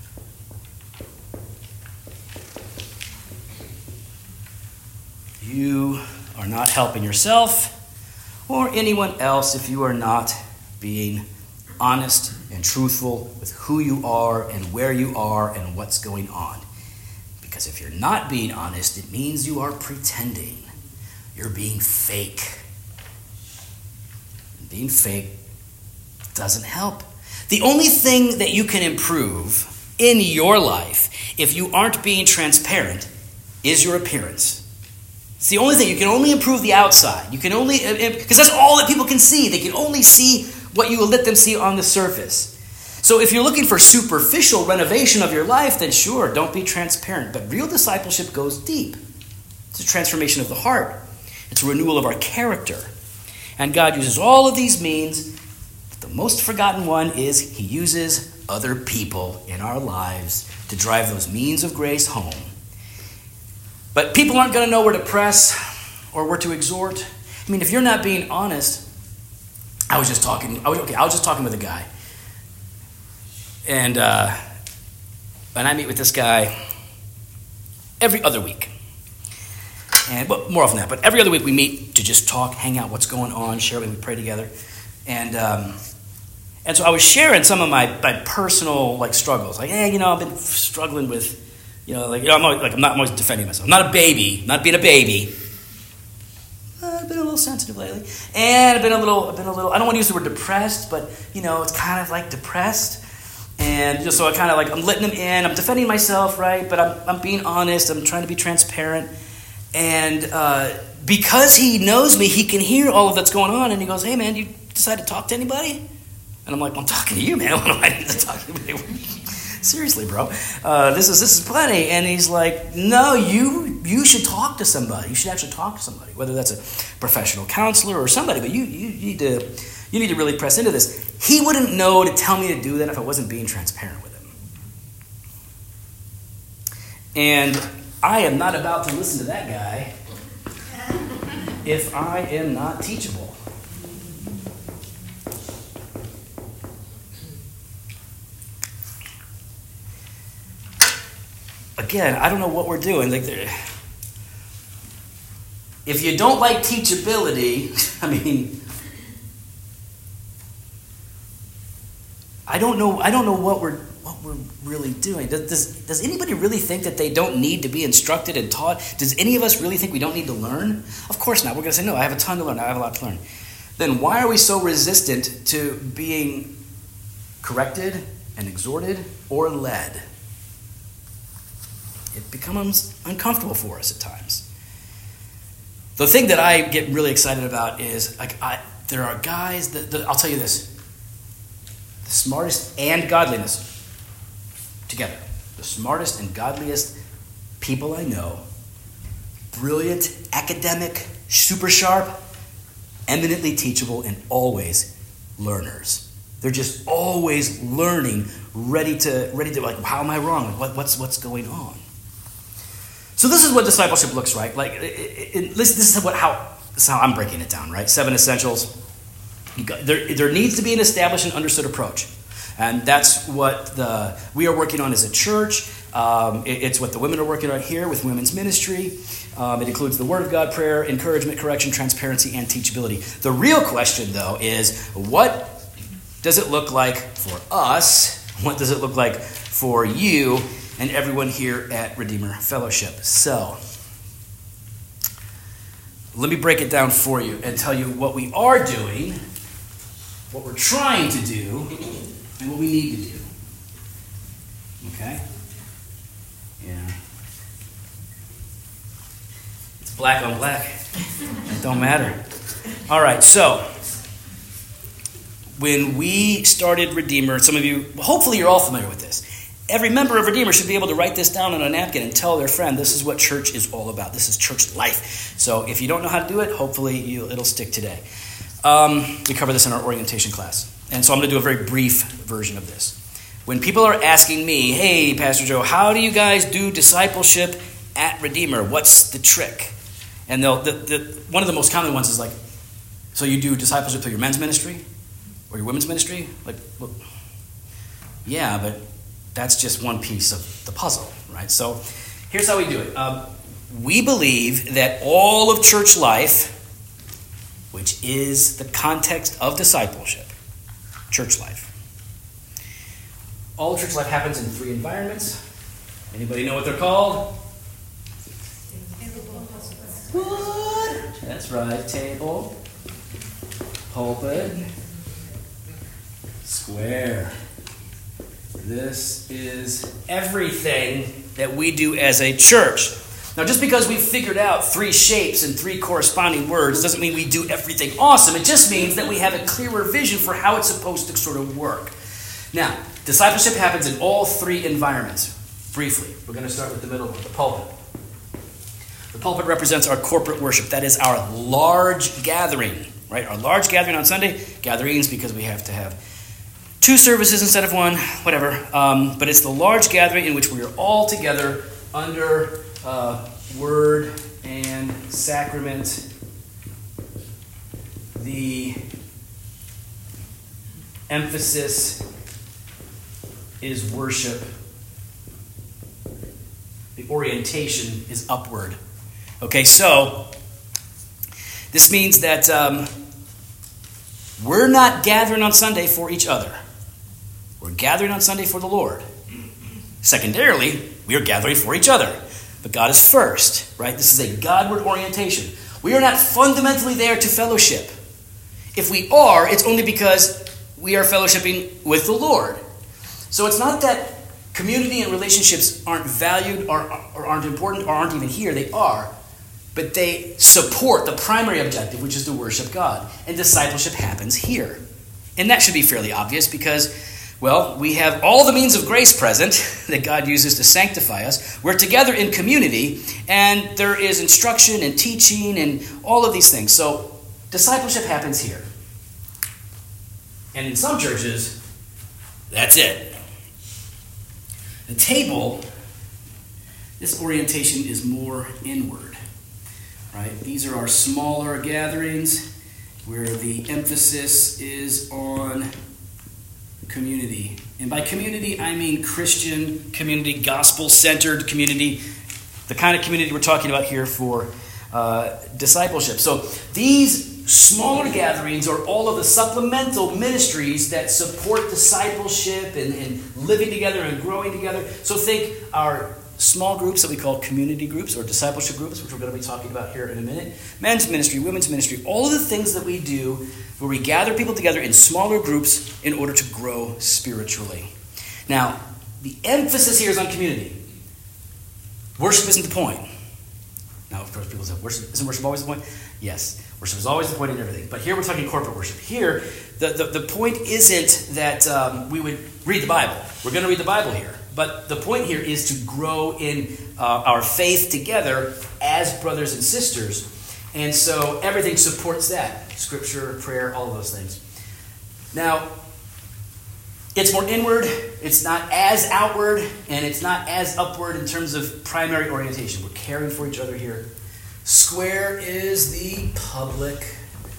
You are not helping yourself or anyone else if you are not being honest and truthful with who you are and where you are and what's going on. Because if you're not being honest, it means you are pretending. You're being fake. And being fake doesn't help. The only thing that you can improve in your life if you aren't being transparent is your appearance. It's the only thing. You can only improve the outside. You can only, because that's all that people can see. They can only see what you will let them see on the surface. So if you're looking for superficial renovation of your life, then sure, don't be transparent. But real discipleship goes deep. It's a transformation of the heart. It's a renewal of our character. And God uses all of these means. The most forgotten one is he uses other people in our lives to drive those means of grace home. But people aren't going to know where to press or where to exhort. I mean, if you're not being honest, I was just talking. I was okay. I was just talking with a guy, and uh, and I meet with this guy every other week, and well, more often than that. But every other week we meet to just talk, hang out, what's going on, share, and we pray together, and um, and so I was sharing some of my, my personal like struggles, like hey, you know, I've been struggling with. You know, like, you know, I'm always, like I'm not I'm always defending myself. I'm not a baby, not being a baby. Uh, I've been a little sensitive lately, and I've been a little, I've been a little. I don't want to use the word depressed, but you know, it's kind of like depressed. And just so I kind of like I'm letting them in. I'm defending myself, right? But I'm I'm being honest. I'm trying to be transparent, and uh, because he knows me, he can hear all of that's going on, and he goes, "Hey, man, you decide to talk to anybody?" And I'm like, well, "I'm talking to you, man. What do I need to talk to anybody?" Seriously, bro, uh, this is this is plenty. And he's like, no, you you should talk to somebody. You should actually talk to somebody, whether that's a professional counselor or somebody. But you you need to you need to really press into this. He wouldn't know to tell me to do that if I wasn't being transparent with him. And I am not about to listen to that guy if I am not teachable. Again, I don't know what we're doing. Like, if you don't like teachability, I mean, I don't know. I don't know what we're what we're really doing. Does, does does anybody really think that they don't need to be instructed and taught? Does any of us really think we don't need to learn? Of course not. We're going to say, no, I have a ton to learn. I have a lot to learn. Then why are we so resistant to being corrected and exhorted or led? It becomes uncomfortable for us at times. The thing that I get really excited about is, like, I, there are guys that, that I'll tell you this: the smartest and godliness together, the smartest and godliest people I know, brilliant, academic, super sharp, eminently teachable, and always learners. They're just always learning, ready to ready to like, how am I wrong? What, what's what's going on? So this is what discipleship looks like. Like, it, it, it, this, this is what how this is how I'm breaking it down. Right, seven essentials. You got, there, there needs to be an established and understood approach, and that's what the we are working on as a church. Um, it, it's what the women are working on here with women's ministry. Um, it includes the Word of God, prayer, encouragement, correction, transparency, and teachability. The real question, though, is what does it look like for us? What does it look like for you? And everyone here at Redeemer Fellowship. So, let me break it down for you and tell you what we are doing, what we're trying to do, and what we need to do. Okay? Yeah. It's black on black. It don't matter. All right, so when we started Redeemer, some of you, hopefully you're all familiar with this. Every member of Redeemer should be able to write this down on a napkin and tell their friend, this is what church is all about. This is church life. So if you don't know how to do it, hopefully you, it'll stick today. Um, we cover this in our orientation class. And so I'm going to do a very brief version of this. When people are asking me, hey, Pastor Joe, how do you guys do discipleship at Redeemer? What's the trick? And they'll, the, the, one of the most common ones is like, so you do discipleship through your men's ministry or your women's ministry? Like, well, yeah, but that's just one piece of the puzzle, right? So here's how we do it. Um, we believe that all of church life, which is the context of discipleship, church life, all of church life happens in three environments. Anybody know what they're called? What? That's right. Table, pulpit, square. This is everything that we do as a church. Now, just because we've figured out three shapes and three corresponding words doesn't mean we do everything awesome. It just means that we have a clearer vision for how it's supposed to sort of work. Now, discipleship happens in all three environments. Briefly, we're going to start with the middle one, the pulpit. The pulpit represents our corporate worship. That is our large gathering, right? Our large gathering on Sunday. Gatherings because we have to have two services instead of one, whatever. Um, but it's the large gathering in which we are all together under uh, word and sacrament. The emphasis is worship. The orientation is upward. Okay, so this means that um, we're not gathering on Sunday for each other. We're gathering on Sunday for the Lord. Secondarily, we are gathering for each other. But God is first, right? This is a Godward orientation. We are not fundamentally there to fellowship. If we are, it's only because we are fellowshipping with the Lord. So it's not that community and relationships aren't valued or, or aren't important or aren't even here. They are. But they support the primary objective, which is to worship God. And discipleship happens here. And that should be fairly obvious because, well, we have all the means of grace present that God uses to sanctify us. We're together in community, and there is instruction and teaching and all of these things. So discipleship happens here. And in some churches, that's it. The table, this orientation is more inward. Right? These are our smaller gatherings where the emphasis is on community. And by community, I mean Christian community, gospel-centered community, the kind of community we're talking about here for uh, discipleship. So these smaller gatherings are all of the supplemental ministries that support discipleship and, and living together and growing together. So think our small groups that we call community groups or discipleship groups, which we're going to be talking about here in a minute. Men's ministry, women's ministry, all of the things that we do where we gather people together in smaller groups in order to grow spiritually. Now, the emphasis here is on community. Worship isn't the point. Now, of course, people say, worship, isn't worship always the point? Yes, worship is always the point in everything. But here we're talking corporate worship. Here, the, the, the point isn't that um, we would read the Bible. We're going to read the Bible here. But the point here is to grow in uh, our faith together as brothers and sisters. And so everything supports that. Scripture, prayer, all of those things. Now, it's more inward, it's not as outward, and it's not as upward in terms of primary orientation. We're caring for each other here. Square is the public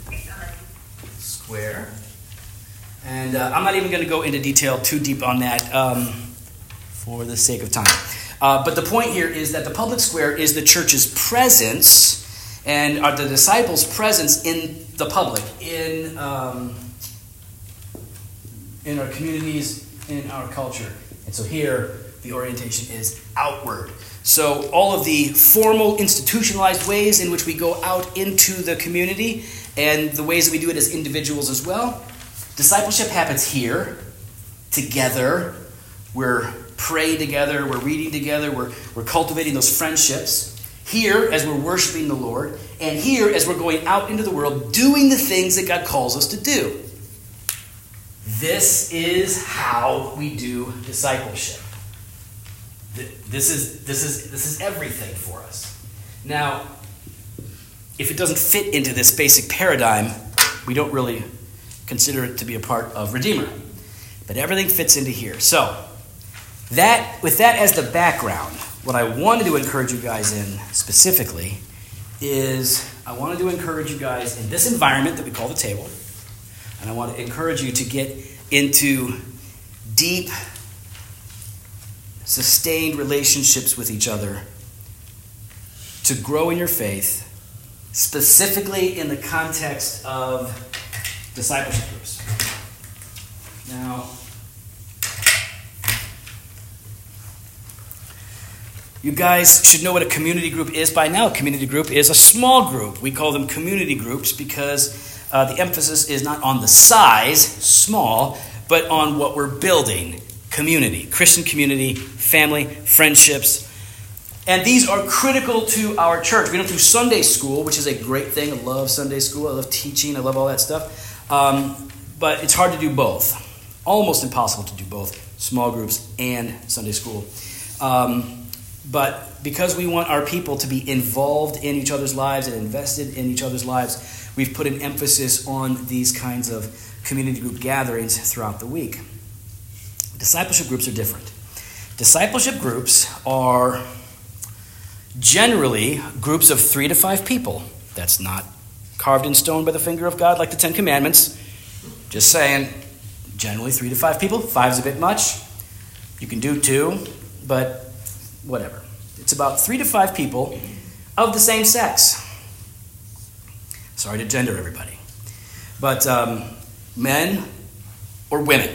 square. And uh, I'm not even going to go into detail too deep on that. Um, for the sake of time. Uh, but the point here is that the public square is the church's presence and are the disciples' presence in the public, in um, in our communities, in our culture. And so here the orientation is outward. So all of the formal, institutionalized ways in which we go out into the community and the ways that we do it as individuals as well, discipleship happens here, together. We're praying together, we're reading together, we're, we're cultivating those friendships. Here, as we're worshiping the Lord, and here, as we're going out into the world, doing the things that God calls us to do. This is how we do discipleship. This is, this is, this is everything for us. Now, if it doesn't fit into this basic paradigm, we don't really consider it to be a part of Redeemer. But everything fits into here. So, that with that as the background, what I wanted to encourage you guys in specifically is I wanted to encourage you guys in this environment that we call the table, and I want to encourage you to get into deep, sustained relationships with each other, to grow in your faith, specifically in the context of discipleship groups. Now, you guys should know what a community group is by now. A community group is a small group. We call them community groups because uh, the emphasis is not on the size, small, but on what we're building. Community, Christian community, family, friendships. And these are critical to our church. We don't do Sunday school, which is a great thing. I love Sunday school. I love teaching. I love all that stuff. Um, but it's hard to do both. Almost impossible to do both small groups and Sunday school. Um, But because we want our people to be involved in each other's lives and invested in each other's lives, we've put an emphasis on these kinds of community group gatherings throughout the week. Discipleship groups are different. Discipleship groups are generally groups of three to five people. That's not carved in stone by the finger of God like the Ten Commandments. Just saying, generally three to five people. Five's a bit much. You can do two, but whatever. It's about three to five people of the same sex. Sorry to gender everybody. But um, men or women.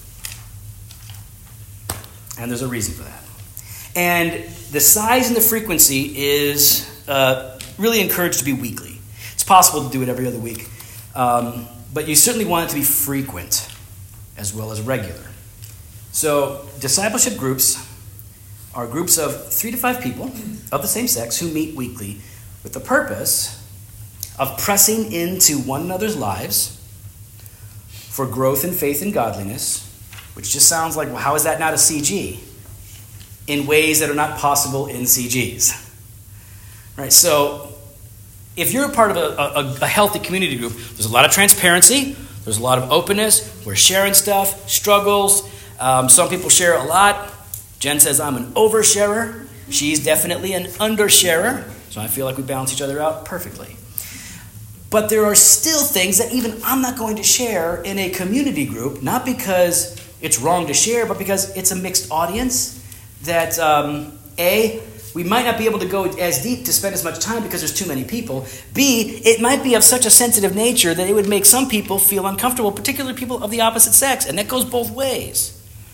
And there's a reason for that. And the size and the frequency is uh, really encouraged to be weekly. It's possible to do it every other week. Um, but you certainly want it to be frequent as well as regular. So discipleship groups are groups of three to five people of the same sex who meet weekly with the purpose of pressing into one another's lives for growth in faith and godliness, which just sounds like, well, how is that not a C G? In ways that are not possible in C Gs. Right? So if you're a part of a, a, a healthy community group, there's a lot of transparency, there's a lot of openness, we're sharing stuff, struggles. Um, some people share a lot. Jen says I'm an oversharer. She's definitely an undersharer. So I feel like we balance each other out perfectly. But there are still things that even I'm not going to share in a community group, not because it's wrong to share, but because it's a mixed audience. That, um, A, we might not be able to go as deep to spend as much time because there's too many people. B, it might be of such a sensitive nature that it would make some people feel uncomfortable, particularly people of the opposite sex. And that goes both ways.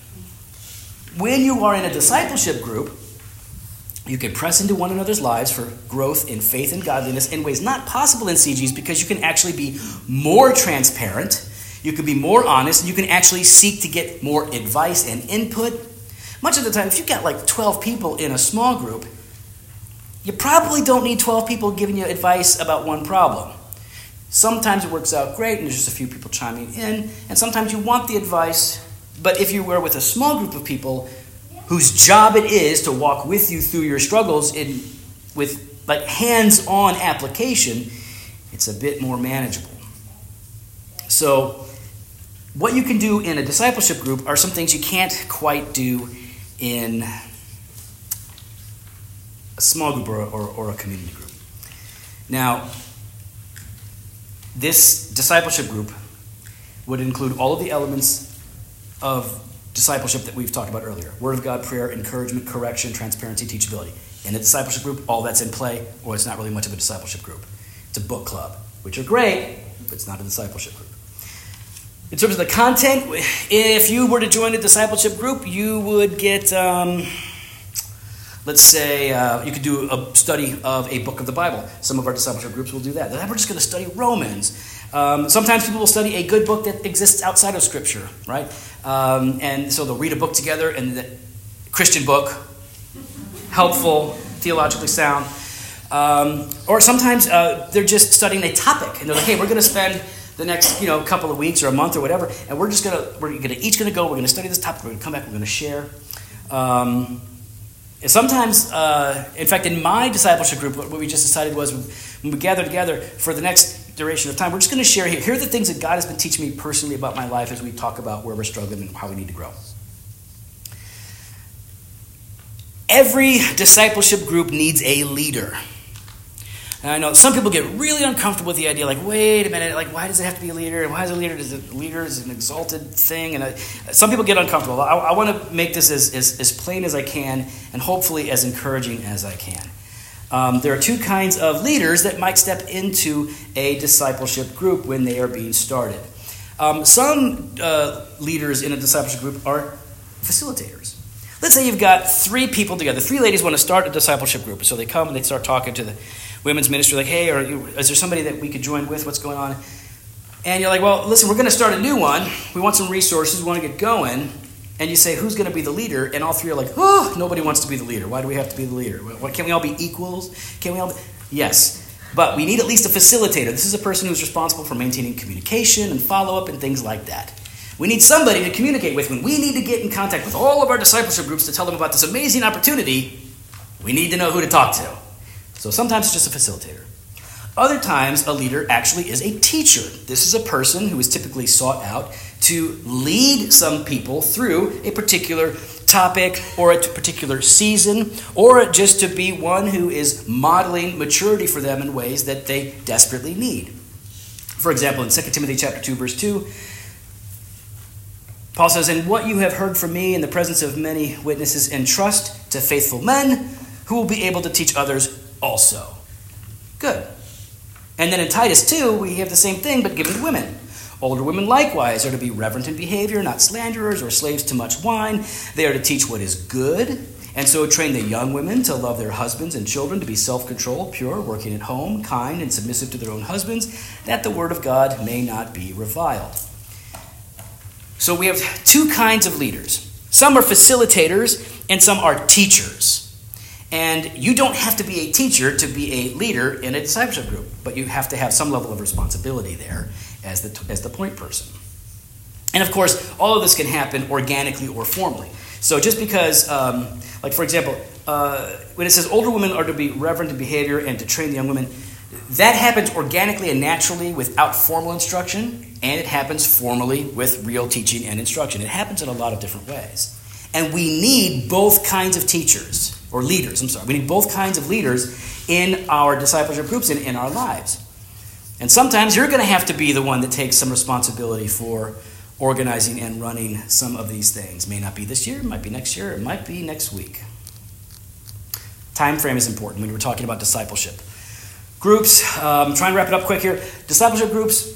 When you are in a discipleship group, you can press into one another's lives for growth in faith and godliness in ways not possible in C Gs because you can actually be more transparent, you can be more honest, and you can actually seek to get more advice and input. Much of the time, if you've got like twelve people in a small group, you probably don't need twelve people giving you advice about one problem. Sometimes it works out great and there's just a few people chiming in, and sometimes you want the advice. But if you were with a small group of people whose job it is to walk with you through your struggles in with like hands-on application, it's a bit more manageable. So what you can do in a discipleship group are some things you can't quite do in a small group or, or, or a community group. Now, this discipleship group would include all of the elements of discipleship that we've talked about earlier. Word of God, prayer, encouragement, correction, transparency, teachability. In a discipleship group, all that's in play, or it's not really much of a discipleship group. It's a book club, which are great, but it's not a discipleship group. In terms of the content, if you were to join a discipleship group, you would get, um, let's say, uh, you could do a study of a book of the Bible. Some of our discipleship groups will do that. We're just going to study Romans. Um, sometimes people will study a good book that exists outside of Scripture, right? Um, and so they'll read a book together, and the Christian book, helpful, theologically sound. Um, or sometimes uh, they're just studying a topic, and they're like, hey, we're going to spend the next, you know, couple of weeks or a month or whatever, and we're just going to, we're gonna, each going to go, we're going to study this topic, we're going to come back, we're going to share. Um, and sometimes, uh, in fact, in my discipleship group, what we just decided was when we gather together for the next duration of time, we're just going to share here. Here are the things that God has been teaching me personally about my life as we talk about where we're struggling and how we need to grow. Every discipleship group needs a leader. And I know some people get really uncomfortable with the idea, like, wait a minute, like, why does it have to be a leader? And why is a leader? Is a leader is an exalted thing? And I, some people get uncomfortable. I, I want to make this as, as, as plain as I can and hopefully as encouraging as I can. Um, there are two kinds of leaders that might step into a discipleship group when they are being started. Um, some uh, leaders in a discipleship group are facilitators. Let's say you've got three people together. Three ladies want to start a discipleship group. So they come and they start talking to the women's ministry, like, hey, are you, is there somebody that we could join with? What's going on? And you're like, well, listen, we're going to start a new one. We want some resources. We want to get going. And you say, who's going to be the leader? And all three are like, oh, nobody wants to be the leader. Why do we have to be the leader? What, can't we all be equals? Can't we all be? Yes. But we need at least a facilitator. This is a person who's responsible for maintaining communication and follow-up and things like that. We need somebody to communicate with. When we need to get in contact with all of our discipleship groups to tell them about this amazing opportunity, we need to know who to talk to. So sometimes it's just a facilitator. Other times, a leader actually is a teacher. This is a person who is typically sought out to lead some people through a particular topic or a particular season, or just to be one who is modeling maturity for them in ways that they desperately need. For example, in Second Timothy chapter two, verse two, Paul says, "And what you have heard from me in the presence of many witnesses, entrust to faithful men who will be able to teach others also." Good. And then in Titus two, we have the same thing, but given to women. Older women likewise are to be reverent in behavior, not slanderers or slaves to much wine. They are to teach what is good, and so train the young women to love their husbands and children, to be self-controlled, pure, working at home, kind, and submissive to their own husbands, that the word of God may not be reviled. So we have two kinds of leaders. Some are facilitators, and some are teachers. And you don't have to be a teacher to be a leader in a discipleship group, but you have to have some level of responsibility there as the as the point person. And of course, all of this can happen organically or formally. So just because, um, like for example, uh, when it says older women are to be reverent in behavior and to train the young women, that happens organically and naturally without formal instruction, and it happens formally with real teaching and instruction. It happens in a lot of different ways. And we need both kinds of teachers. Or leaders, I'm sorry. We need both kinds of leaders in our discipleship groups and in our lives. And sometimes you're going to have to be the one that takes some responsibility for organizing and running some of these things. May not be this year, it might be next year, it might be next week. Time frame is important when we're talking about discipleship. Groups, um, trying to wrap it up quick here. Discipleship groups,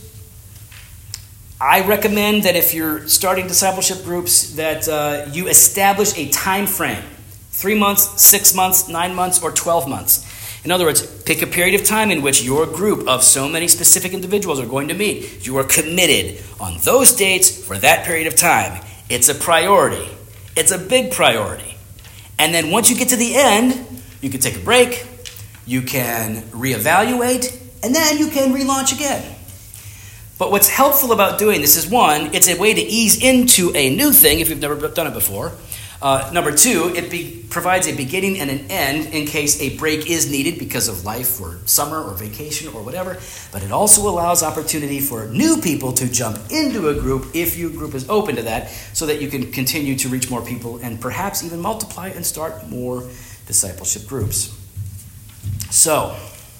I recommend that if you're starting discipleship groups that uh, you establish a time frame. Three months, six months, nine months, or twelve months. In other words, pick a period of time in which your group of so many specific individuals are going to meet. You are committed on those dates for that period of time. It's a priority. It's a big priority. And then once you get to the end, you can take a break, you can reevaluate, and then you can relaunch again. But what's helpful about doing this is, one, it's a way to ease into a new thing if you've never done it before. Uh, number two, it be, provides a beginning and an end in case a break is needed because of life or summer or vacation or whatever. But it also allows opportunity for new people to jump into a group if your group is open to that, so that you can continue to reach more people and perhaps even multiply and start more discipleship groups. So,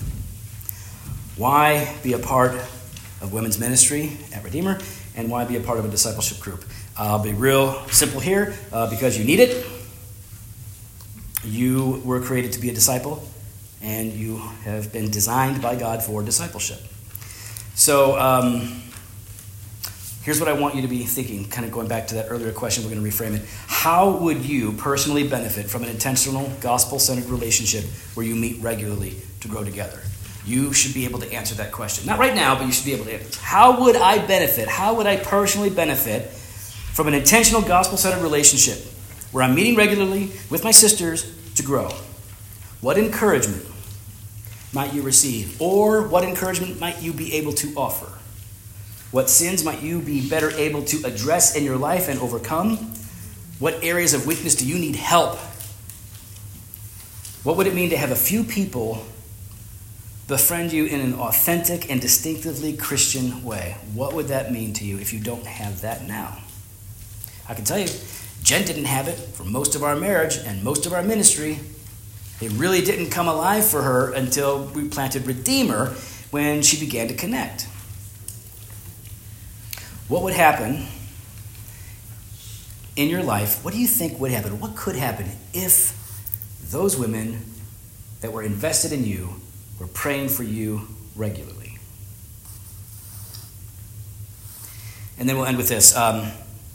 why be a part of women's ministry at Redeemer, and why be a part of a discipleship group? I'll be real simple here, uh, because you need it. You were created to be a disciple, and you have been designed by God for discipleship. So, um, here's what I want you to be thinking, kind of going back to that earlier question, we're going to reframe it. How would you personally benefit from an intentional, gospel-centered relationship where you meet regularly to grow together? You should be able to answer that question. Not right now, but you should be able to answer. How would I benefit? How would I personally benefit from an intentional, gospel-centered relationship where I'm meeting regularly with my sisters to grow? What encouragement might you receive? Or what encouragement might you be able to offer? What sins might you be better able to address in your life and overcome? What areas of weakness do you need help? What would it mean to have a few people befriend you in an authentic and distinctively Christian way? What would that mean to you if you don't have that now? I can tell you, Jen didn't have it for most of our marriage and most of our ministry. It really didn't come alive for her until we planted Redeemer, when she began to connect. What would happen in your life? What do you think would happen? What could happen if those women that were invested in you were praying for you regularly? And then we'll end with this. Um,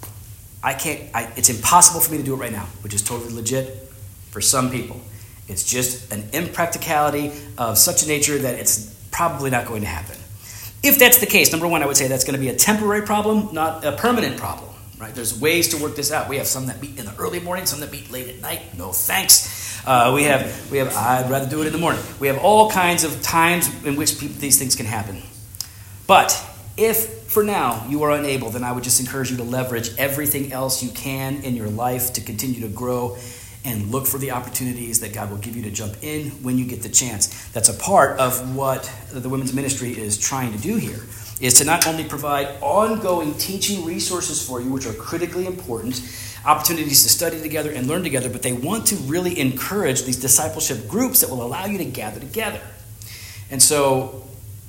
I can't. I, it's impossible for me to do it right now, which is totally legit for some people. It's just an impracticality of such a nature that it's probably not going to happen. If that's the case, number one, I would say that's going to be a temporary problem, not a permanent problem. Right? There's ways to work this out. We have some that meet in the early morning, some that meet late at night. No thanks. Uh, we have, we have. I'd rather do it in the morning. We have all kinds of times in which people, these things can happen. But if for now you are unable, then I would just encourage you to leverage everything else you can in your life to continue to grow and look for the opportunities that God will give you to jump in when you get the chance. That's a part of what the women's ministry is trying to do here, is to not only provide ongoing teaching resources for you, which are critically important, opportunities to study together and learn together, but they want to really encourage these discipleship groups that will allow you to gather together. And so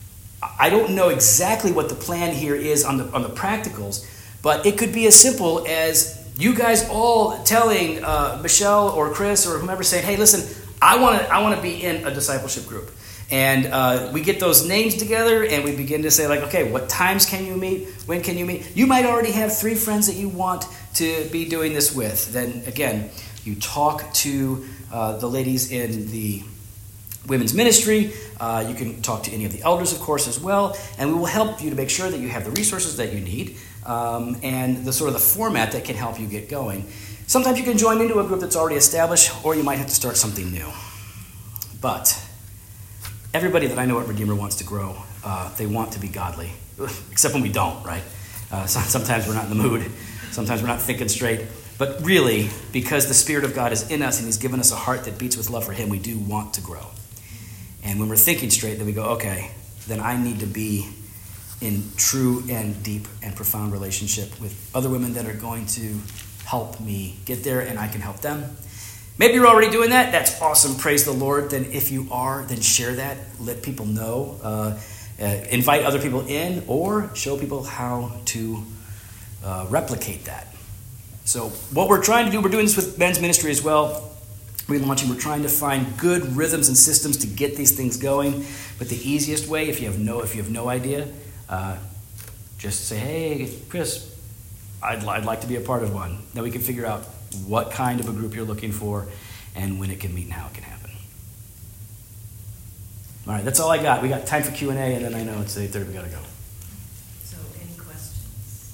I don't know exactly what the plan here is on the on the practicals, but it could be as simple as you guys all telling uh, Michelle or Chris or whomever, saying, hey, listen, I want to I want to be in a discipleship group. And uh, we get those names together and we begin to say, like, okay, what times can you meet? When can you meet? You might already have three friends that you want to be doing this with. Then, again, you talk to uh, the ladies in the women's ministry. Uh, you can talk to any of the elders, of course, as well. And we will help you to make sure that you have the resources that you need um, and the sort of the format that can help you get going. Sometimes you can join into a group that's already established, or you might have to start something new. But everybody that I know at Redeemer wants to grow. Uh, they want to be godly, except when we don't, right? Uh, so, sometimes we're not in the mood. Sometimes we're not thinking straight. But really, because the Spirit of God is in us and He's given us a heart that beats with love for Him, we do want to grow. And when we're thinking straight, then we go, okay, then I need to be in true and deep and profound relationship with other women that are going to help me get there, and I can help them. Maybe you're already doing that. That's awesome. Praise the Lord. Then if you are, then share that. Let people know. Uh, uh, invite other people in, or show people how to uh, replicate that. So what we're trying to do, we're doing this with men's ministry as well. Relaunching, we're trying to find good rhythms and systems to get these things going. But the easiest way, if you have no, if you have no idea, uh, just say, hey, Chris, I'd, I'd like to be a part of one. Then we can figure out what kind of a group you're looking for and when it can meet and how it can happen. All right, that's all I got. We got time for Q and A, and then I know it's eight thirty. We got to go. So, any questions?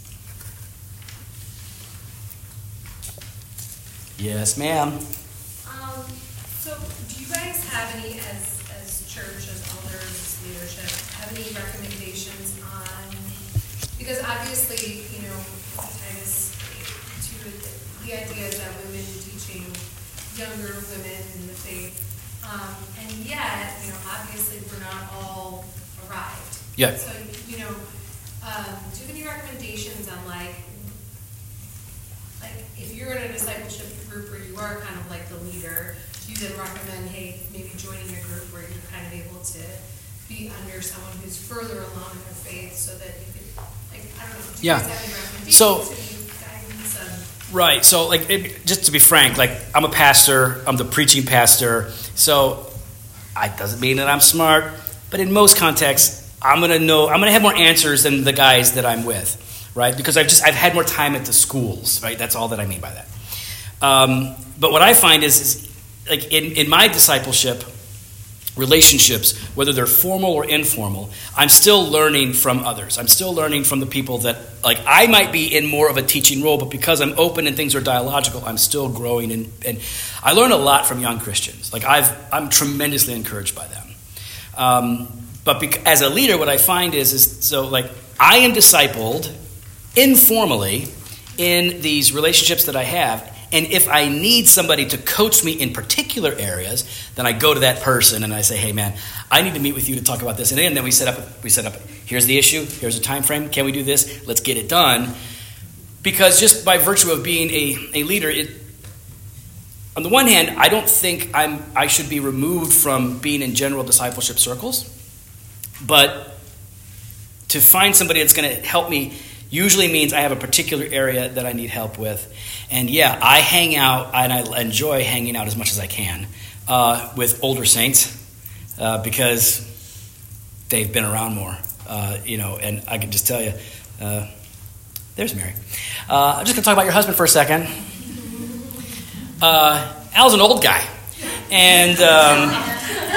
Yes, ma'am. Um, so do you guys have any, as, as church, as elders, as leadership, have any recommendations on, because obviously, you know, Titus, to the idea that women teaching younger women in the faith, um, and yet, you know, obviously we're not all arrived. Yeah. So, you know, um, do you have any recommendations on like, like if you're in a discipleship group where you are kind of like the leader, do you then recommend, hey, maybe joining a group where you're kind of able to be under someone who's further along in their faith so that you could, like, I don't know, do you Yeah. guys have any recommendations? So- Any guidance on- Right. So, like, it, just to be frank, like, I'm a pastor. I'm the preaching pastor. So, it doesn't mean that I'm smart, but in most contexts, I'm gonna know. I'm gonna have more answers than the guys that I'm with, right? Because I've just I've had more time at the schools, right? That's all that I mean by that. Um, but what I find is, is like in, in my discipleship relationships, whether they're formal or informal, I'm still learning from others. I'm still learning from the people that, like, I might be in more of a teaching role, but because I'm open and things are dialogical, I'm still growing. And, and I learn a lot from young Christians. Like, I've, I'm tremendously encouraged by them. Um, but bec- as a leader, what I find is, is, so, like, I am discipled informally in these relationships that I have. And if I need somebody to coach me in particular areas, then I go to that person and I say, "Hey, man, I need to meet with you to talk about this." And then we set up, we set up. Here's the issue. Here's a time frame. Can we do this? Let's get it done. Because just by virtue of being a, a leader, it, on the one hand, I don't think I'm I should be removed from being in general discipleship circles, but to find somebody that's going to help me usually means I have a particular area that I need help with. And yeah, I hang out, and I enjoy hanging out as much as I can uh, with older saints uh, because they've been around more, uh, you know, and I can just tell you, uh, there's Mary. Uh, I'm just going to talk about your husband for a second. Uh, Al's an old guy, and... Um,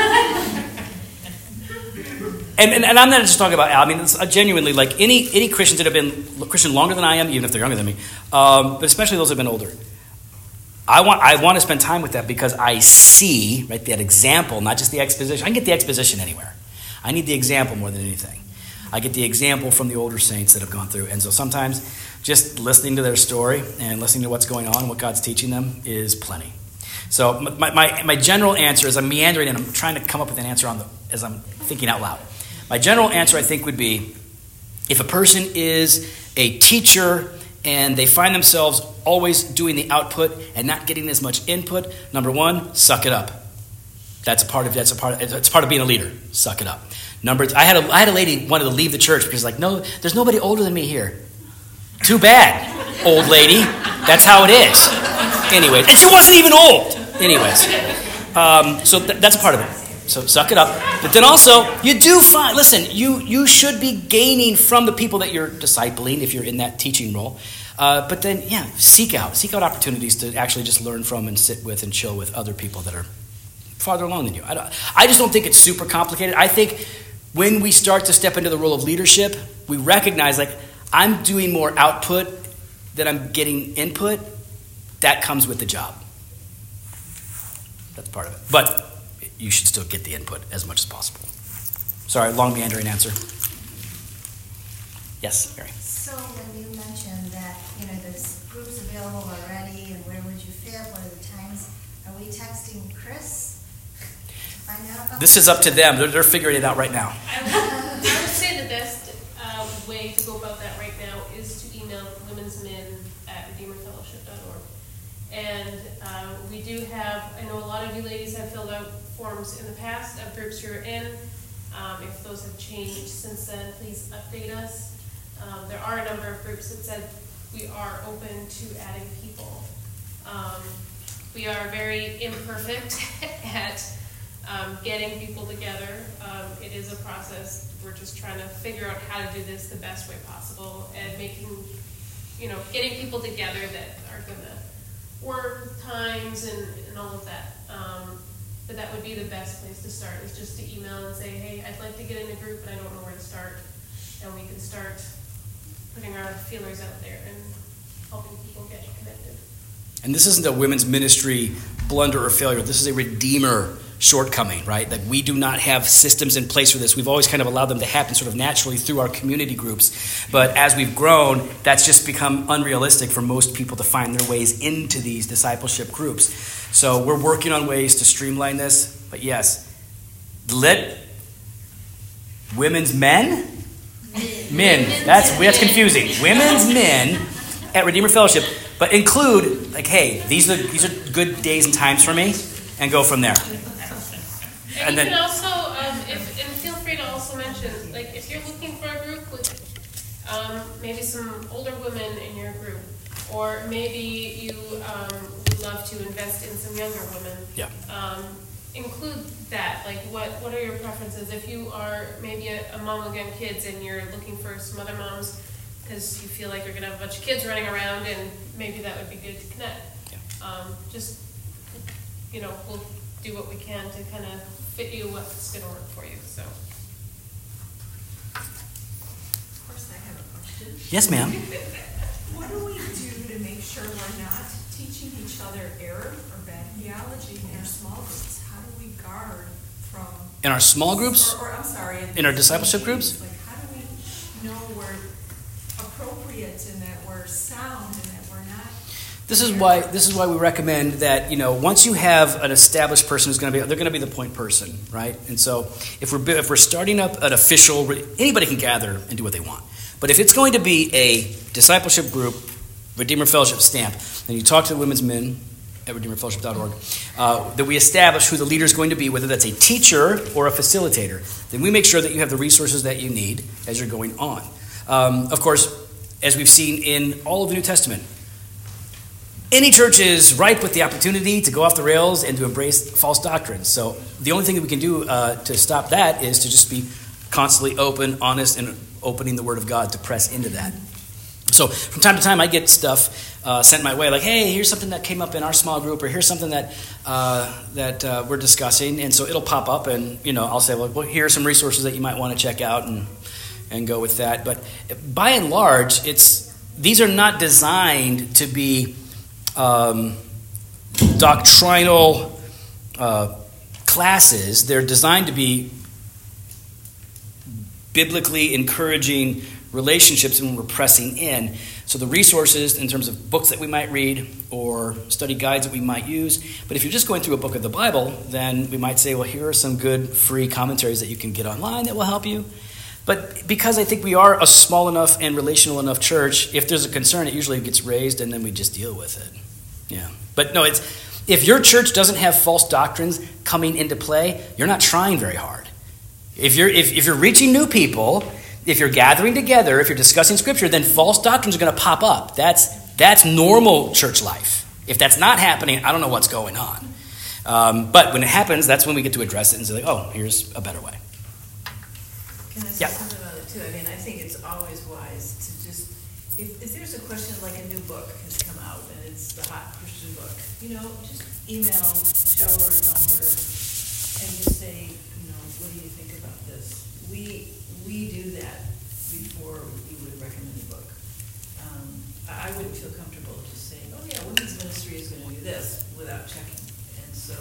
And, and, and I'm not just talking about Al. I mean, it's, uh, genuinely, like any any Christians that have been Christian longer than I am, even if they're younger than me, um, but especially those that have been older. I want I want to spend time with that because I see, right, that example, not just the exposition. I can get the exposition anywhere. I need the example more than anything. I get the example from the older saints that have gone through. And so sometimes just listening to their story and listening to what's going on and what God's teaching them is plenty. So my, my, my general answer is I'm meandering and I'm trying to come up with an answer on the as I'm thinking out loud. My general answer, I think, would be if a person is a teacher and they find themselves always doing the output and not getting as much input, number one, suck it up. That's a part of that's a part. Of, it's part of being a leader. Suck it up. Number, I had a I had a lady wanted to leave the church because like no, there's nobody older than me here. Too bad, old lady. That's how it is. Anyways, and she wasn't even old. Anyways, um, so th- that's a part of it. So suck it up. But then also, you do find, listen, you, you should be gaining from the people that you're discipling if you're in that teaching role. Uh, but then, yeah, seek out. Seek out opportunities to actually just learn from and sit with and chill with other people that are farther along than you. I, don't, I just don't think it's super complicated. I think when we start to step into the role of leadership, we recognize, like, I'm doing more output than I'm getting input. That comes with the job. That's part of it. But you should still get the input as much as possible. Sorry, long meandering answer. Yes, Mary. So when you mentioned that, you know, there's groups available already, and where would you fit? What are the times? Are we texting Chris to find out about This is up to them. They're, they're figuring it out right now. I would, I would say the best uh, way to go about that right now is to email women's men at redeemer fellowship dot org. And uh, we do have, I know a lot of you ladies have filled out forms in the past of groups you're in. Um, if those have changed since then, please update us. Um, there are a number of groups that said we are open to adding people. Um, we are very imperfect at um, getting people together. Um, it is a process. We're just trying to figure out how to do this the best way possible and making, you know, getting people together that are going to work with times and, and all of that. Um, But that would be the best place to start, is just to email and say, hey, I'd like to get in a group, but I don't know where to start. And we can start putting our feelers out there and helping people get connected. And this isn't a women's ministry blunder or failure. This is a Redeemer shortcoming, right? That we do not have systems in place for this. We've always kind of allowed them to happen sort of naturally through our community groups. But as we've grown, that's just become unrealistic for most people to find their ways into these discipleship groups. So we're working on ways to streamline this. But yes, let women's men? Men. That's, that's confusing. Women's men at Redeemer Fellowship. But include, like, hey, these are these are good days and times for me, and go from there. And, And you then- can also, um, if, and feel free to also mention, like, if you're looking for a group with um, maybe some older women in your group, or maybe you um, would love to invest in some younger women, Yeah. um, include that. Like, what, what are your preferences? If you are maybe a, a mom with young kids and you're looking for some other moms, because you feel like you're gonna have a bunch of kids running around, and maybe that would be good to connect. Yeah. Um, just, you know, we'll do what we can to kind of fit you what's gonna work for you, so. Of course, I have a question. Yes, ma'am. What do we do to make sure we're not teaching each other error or bad theology in our small groups? How do we guard from? In our small groups? Or, or I'm sorry. In our discipleship groups? Like, how do we know we're appropriate and that we're sound and that we're not? This is why this is why we recommend that, you know, once you have an established person who's going to be, they're going to be the point person, right? And so if we're if we're starting up an official, anybody can gather and do what they want. But if it's going to be a discipleship group, Redeemer Fellowship stamp, then you talk to the women's men at redeemer fellowship dot org, uh, that we establish who the leader is going to be, whether that's a teacher or a facilitator. Then we make sure that you have the resources that you need as you're going on. Um, of course, as we've seen in all of the New Testament, any church is ripe with the opportunity to go off the rails and to embrace false doctrines. So the only thing that we can do uh, to stop that is to just be constantly open, honest, and opening the Word of God to press into that. So from time to time, I get stuff uh, sent my way, like, hey, here's something that came up in our small group, or here's something that uh, that uh, we're discussing, and so it'll pop up, and you know, I'll say, well, here are some resources that you might want to check out, and and go with that. But by and large, it's these are not designed to be um, doctrinal uh, classes. They're designed to be biblically encouraging relationships when we're pressing in. So the resources in terms of books that we might read or study guides that we might use. But if you're just going through a book of the Bible, then we might say, well, here are some good free commentaries that you can get online that will help you. But because I think we are a small enough and relational enough church, if there's a concern, it usually gets raised and then we just deal with it. Yeah. But no, it's if your church doesn't have false doctrines coming into play, you're not trying very hard. If you're if, if you're reaching new people, if you're gathering together, if you're discussing Scripture, then false doctrines are going to pop up. That's that's normal church life. If that's not happening, I don't know what's going on. Um, but when it happens, that's when we get to address it and say, like, oh, here's a better way. Can I say Yeah. something about it too? I mean, I think it's always wise to just, if, if there's a question like a new book has come out and it's the hot Christian book, you know, just email Joe or Elmer and just say, you know, what do you think about this? We we do that before you would recommend a book. Um, I, I wouldn't feel comfortable just saying, oh yeah, women's ministry is going to do this without checking. And so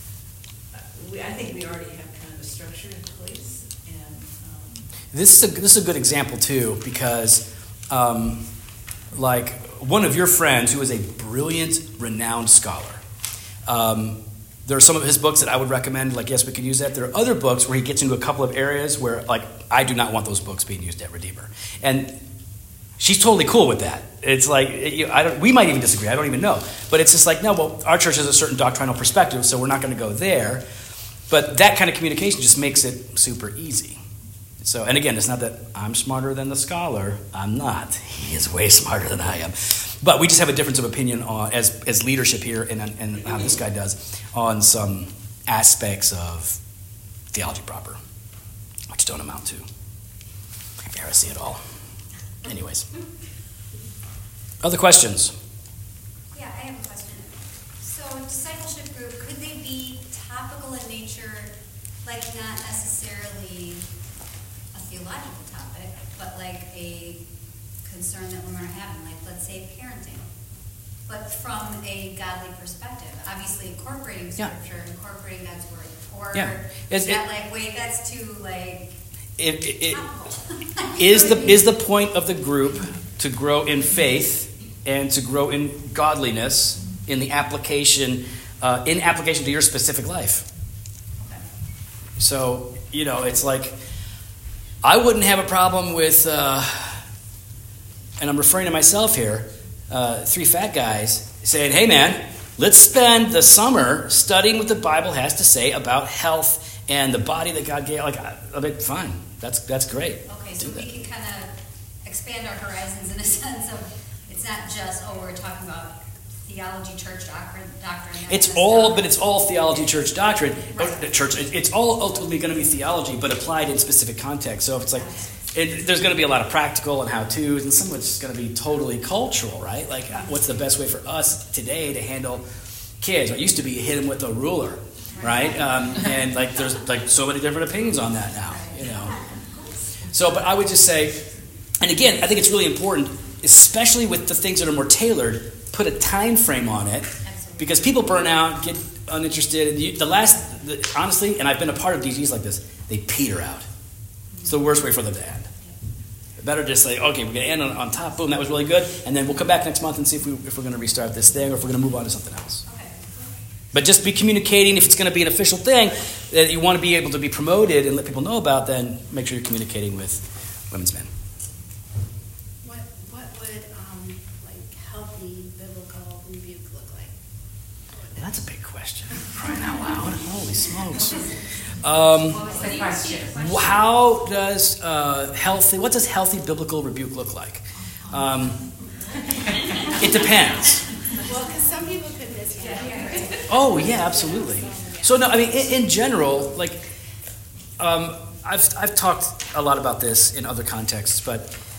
uh, we, I think we already have kind of a structure in place. And um, This is a this is a good example too, because um, like one of your friends who is a brilliant, renowned scholar. Um, There are some of his books that I would recommend, like, yes, we could use that. There are other books where he gets into a couple of areas where, like, I do not want those books being used at Redeemer. And she's totally cool with that. It's like, you know, I don't, we might even disagree. I don't even know. But it's just like, no, well, our church has a certain doctrinal perspective, so we're not going to go there. But that kind of communication just makes it super easy. So, and again, it's not that I'm smarter than the scholar. I'm not. He is way smarter than I am. But we just have a difference of opinion on, as as leadership here, and, and how this guy does, on some aspects of theology proper, which don't amount to heresy at all. Anyways. Other questions? Yeah, I have a question. So discipleship group, could they be topical in nature, like not necessarily a theological topic, but like a concern that women are having, like let's say parenting, but from a godly perspective, obviously incorporating Yeah. Scripture, incorporating God's word, or Yeah. is Is that it- like, wait, that's too like It, it, it, topical? is the is the point of the group to grow in faith and to grow in godliness in the application uh, in application to your specific life. Okay. So, you know, it's like I wouldn't have a problem with, uh, and I'm referring to myself here, uh, three fat guys saying, hey man, let's spend the summer studying what the Bible has to say about health and the body that God gave. Like, I mean, fine, that's that's great. Okay, so Do we that. can kind of expand our horizons in a sense of, it's not just, oh, we're talking about theology, church doctrine, doctrine. that It's kind of all, stuff. but it's all theology, church doctrine. Right. Uh, Church, it- it's all ultimately going to be theology, but applied in specific context. So if it's like, it, there's going to be a lot of practical and how-tos, and some of it's going to be totally cultural, right? Like, what's the best way for us today to handle kids? It used to be you hit them with a ruler, right? Um, and like, there's like so many different opinions on that now, you know. So, but I would just say, and again, I think it's really important, especially with the things that are more tailored, put a time frame on it, because people burn out, get uninterested. And you, the last, the, honestly, and I've been a part of D Gs like this, they peter out. It's the worst way for them to end. Better just say, okay, we're going to end on, on top. Boom, that was really good, and then we'll come back next month and see if, we, if we're going to restart this thing or if we're going to move on to something else. Okay. But just be communicating. If it's going to be an official thing that you want to be able to be promoted and let people know about, then make sure you're communicating with women's men. What what would um, like healthy biblical rebuke look like? Well, that's a big question. Crying out loud. Holy smokes. Um, how does uh, healthy? What does healthy biblical rebuke look like? Um, it depends. Well, because some people could miscarry. Oh yeah, absolutely. So no, I mean, in, in general, like um, I've I've talked a lot about this in other contexts, but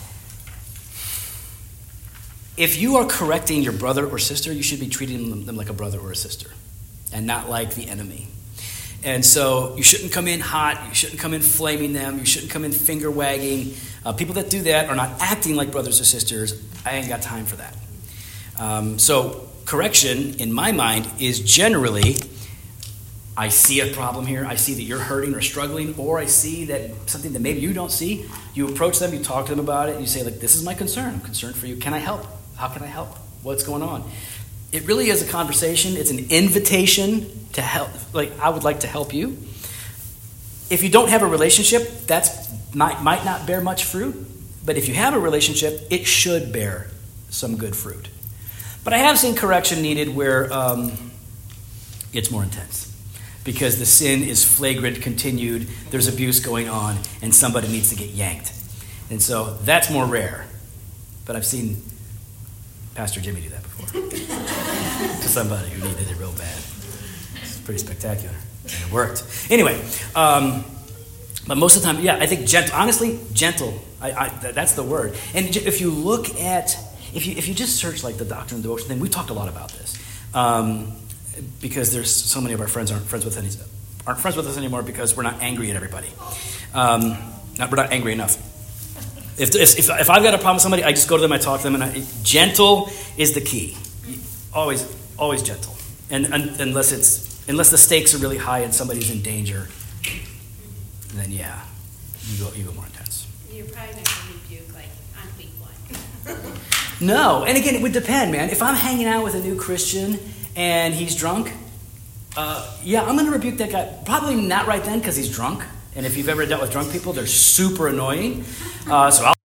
if you are correcting your brother or sister, you should be treating them, them like a brother or a sister, and not like the enemy. And so you shouldn't come in hot. You shouldn't come in flaming them. You shouldn't come in finger wagging. Uh, people that do that are not acting like brothers or sisters. I ain't got time for that. Um, so correction, in my mind, is generally, I see a problem here. I see that you're hurting or struggling, or I see that something that maybe you don't see. You approach them. You talk to them about it. You say, like, this is my concern. I'm concerned for you. Can I help? How can I help? What's going on? It really is a conversation. It's an invitation to help. Like, I would like to help you. If you don't have a relationship, that's might, might not bear much fruit. But if you have a relationship, it should bear some good fruit. But I have seen correction needed where um, it's more intense. Because the sin is flagrant, continued, there's abuse going on, and somebody needs to get yanked. And so that's more rare. But I've seen Pastor Jimmy do that before. To somebody who needed it real bad. It's pretty spectacular. And it worked. Anyway, um, but most of the time, yeah, I think gentle. Honestly, gentle. I, I, that's the word. And if you look at, if you if you just search like the doctrine and devotion thing, we talked a lot about this. Um, because there's so many of our friends aren't friends with any, aren't friends with us anymore because we're not angry at everybody. Um, not, we're not angry enough. If, if if I've got a problem with somebody, I just go to them, I talk to them, and I, gentle is the key. Always, always gentle. And, and unless it's unless the stakes are really high and somebody's in danger, then yeah, you go you go more intense. You're probably not going to rebuke like on week one. No, and again, it would depend, man. If I'm hanging out with a new Christian and he's drunk, uh, yeah, I'm going to rebuke that guy. Probably not right then because he's drunk. And if you've ever dealt with drunk people, they're super annoying. Uh, so I'll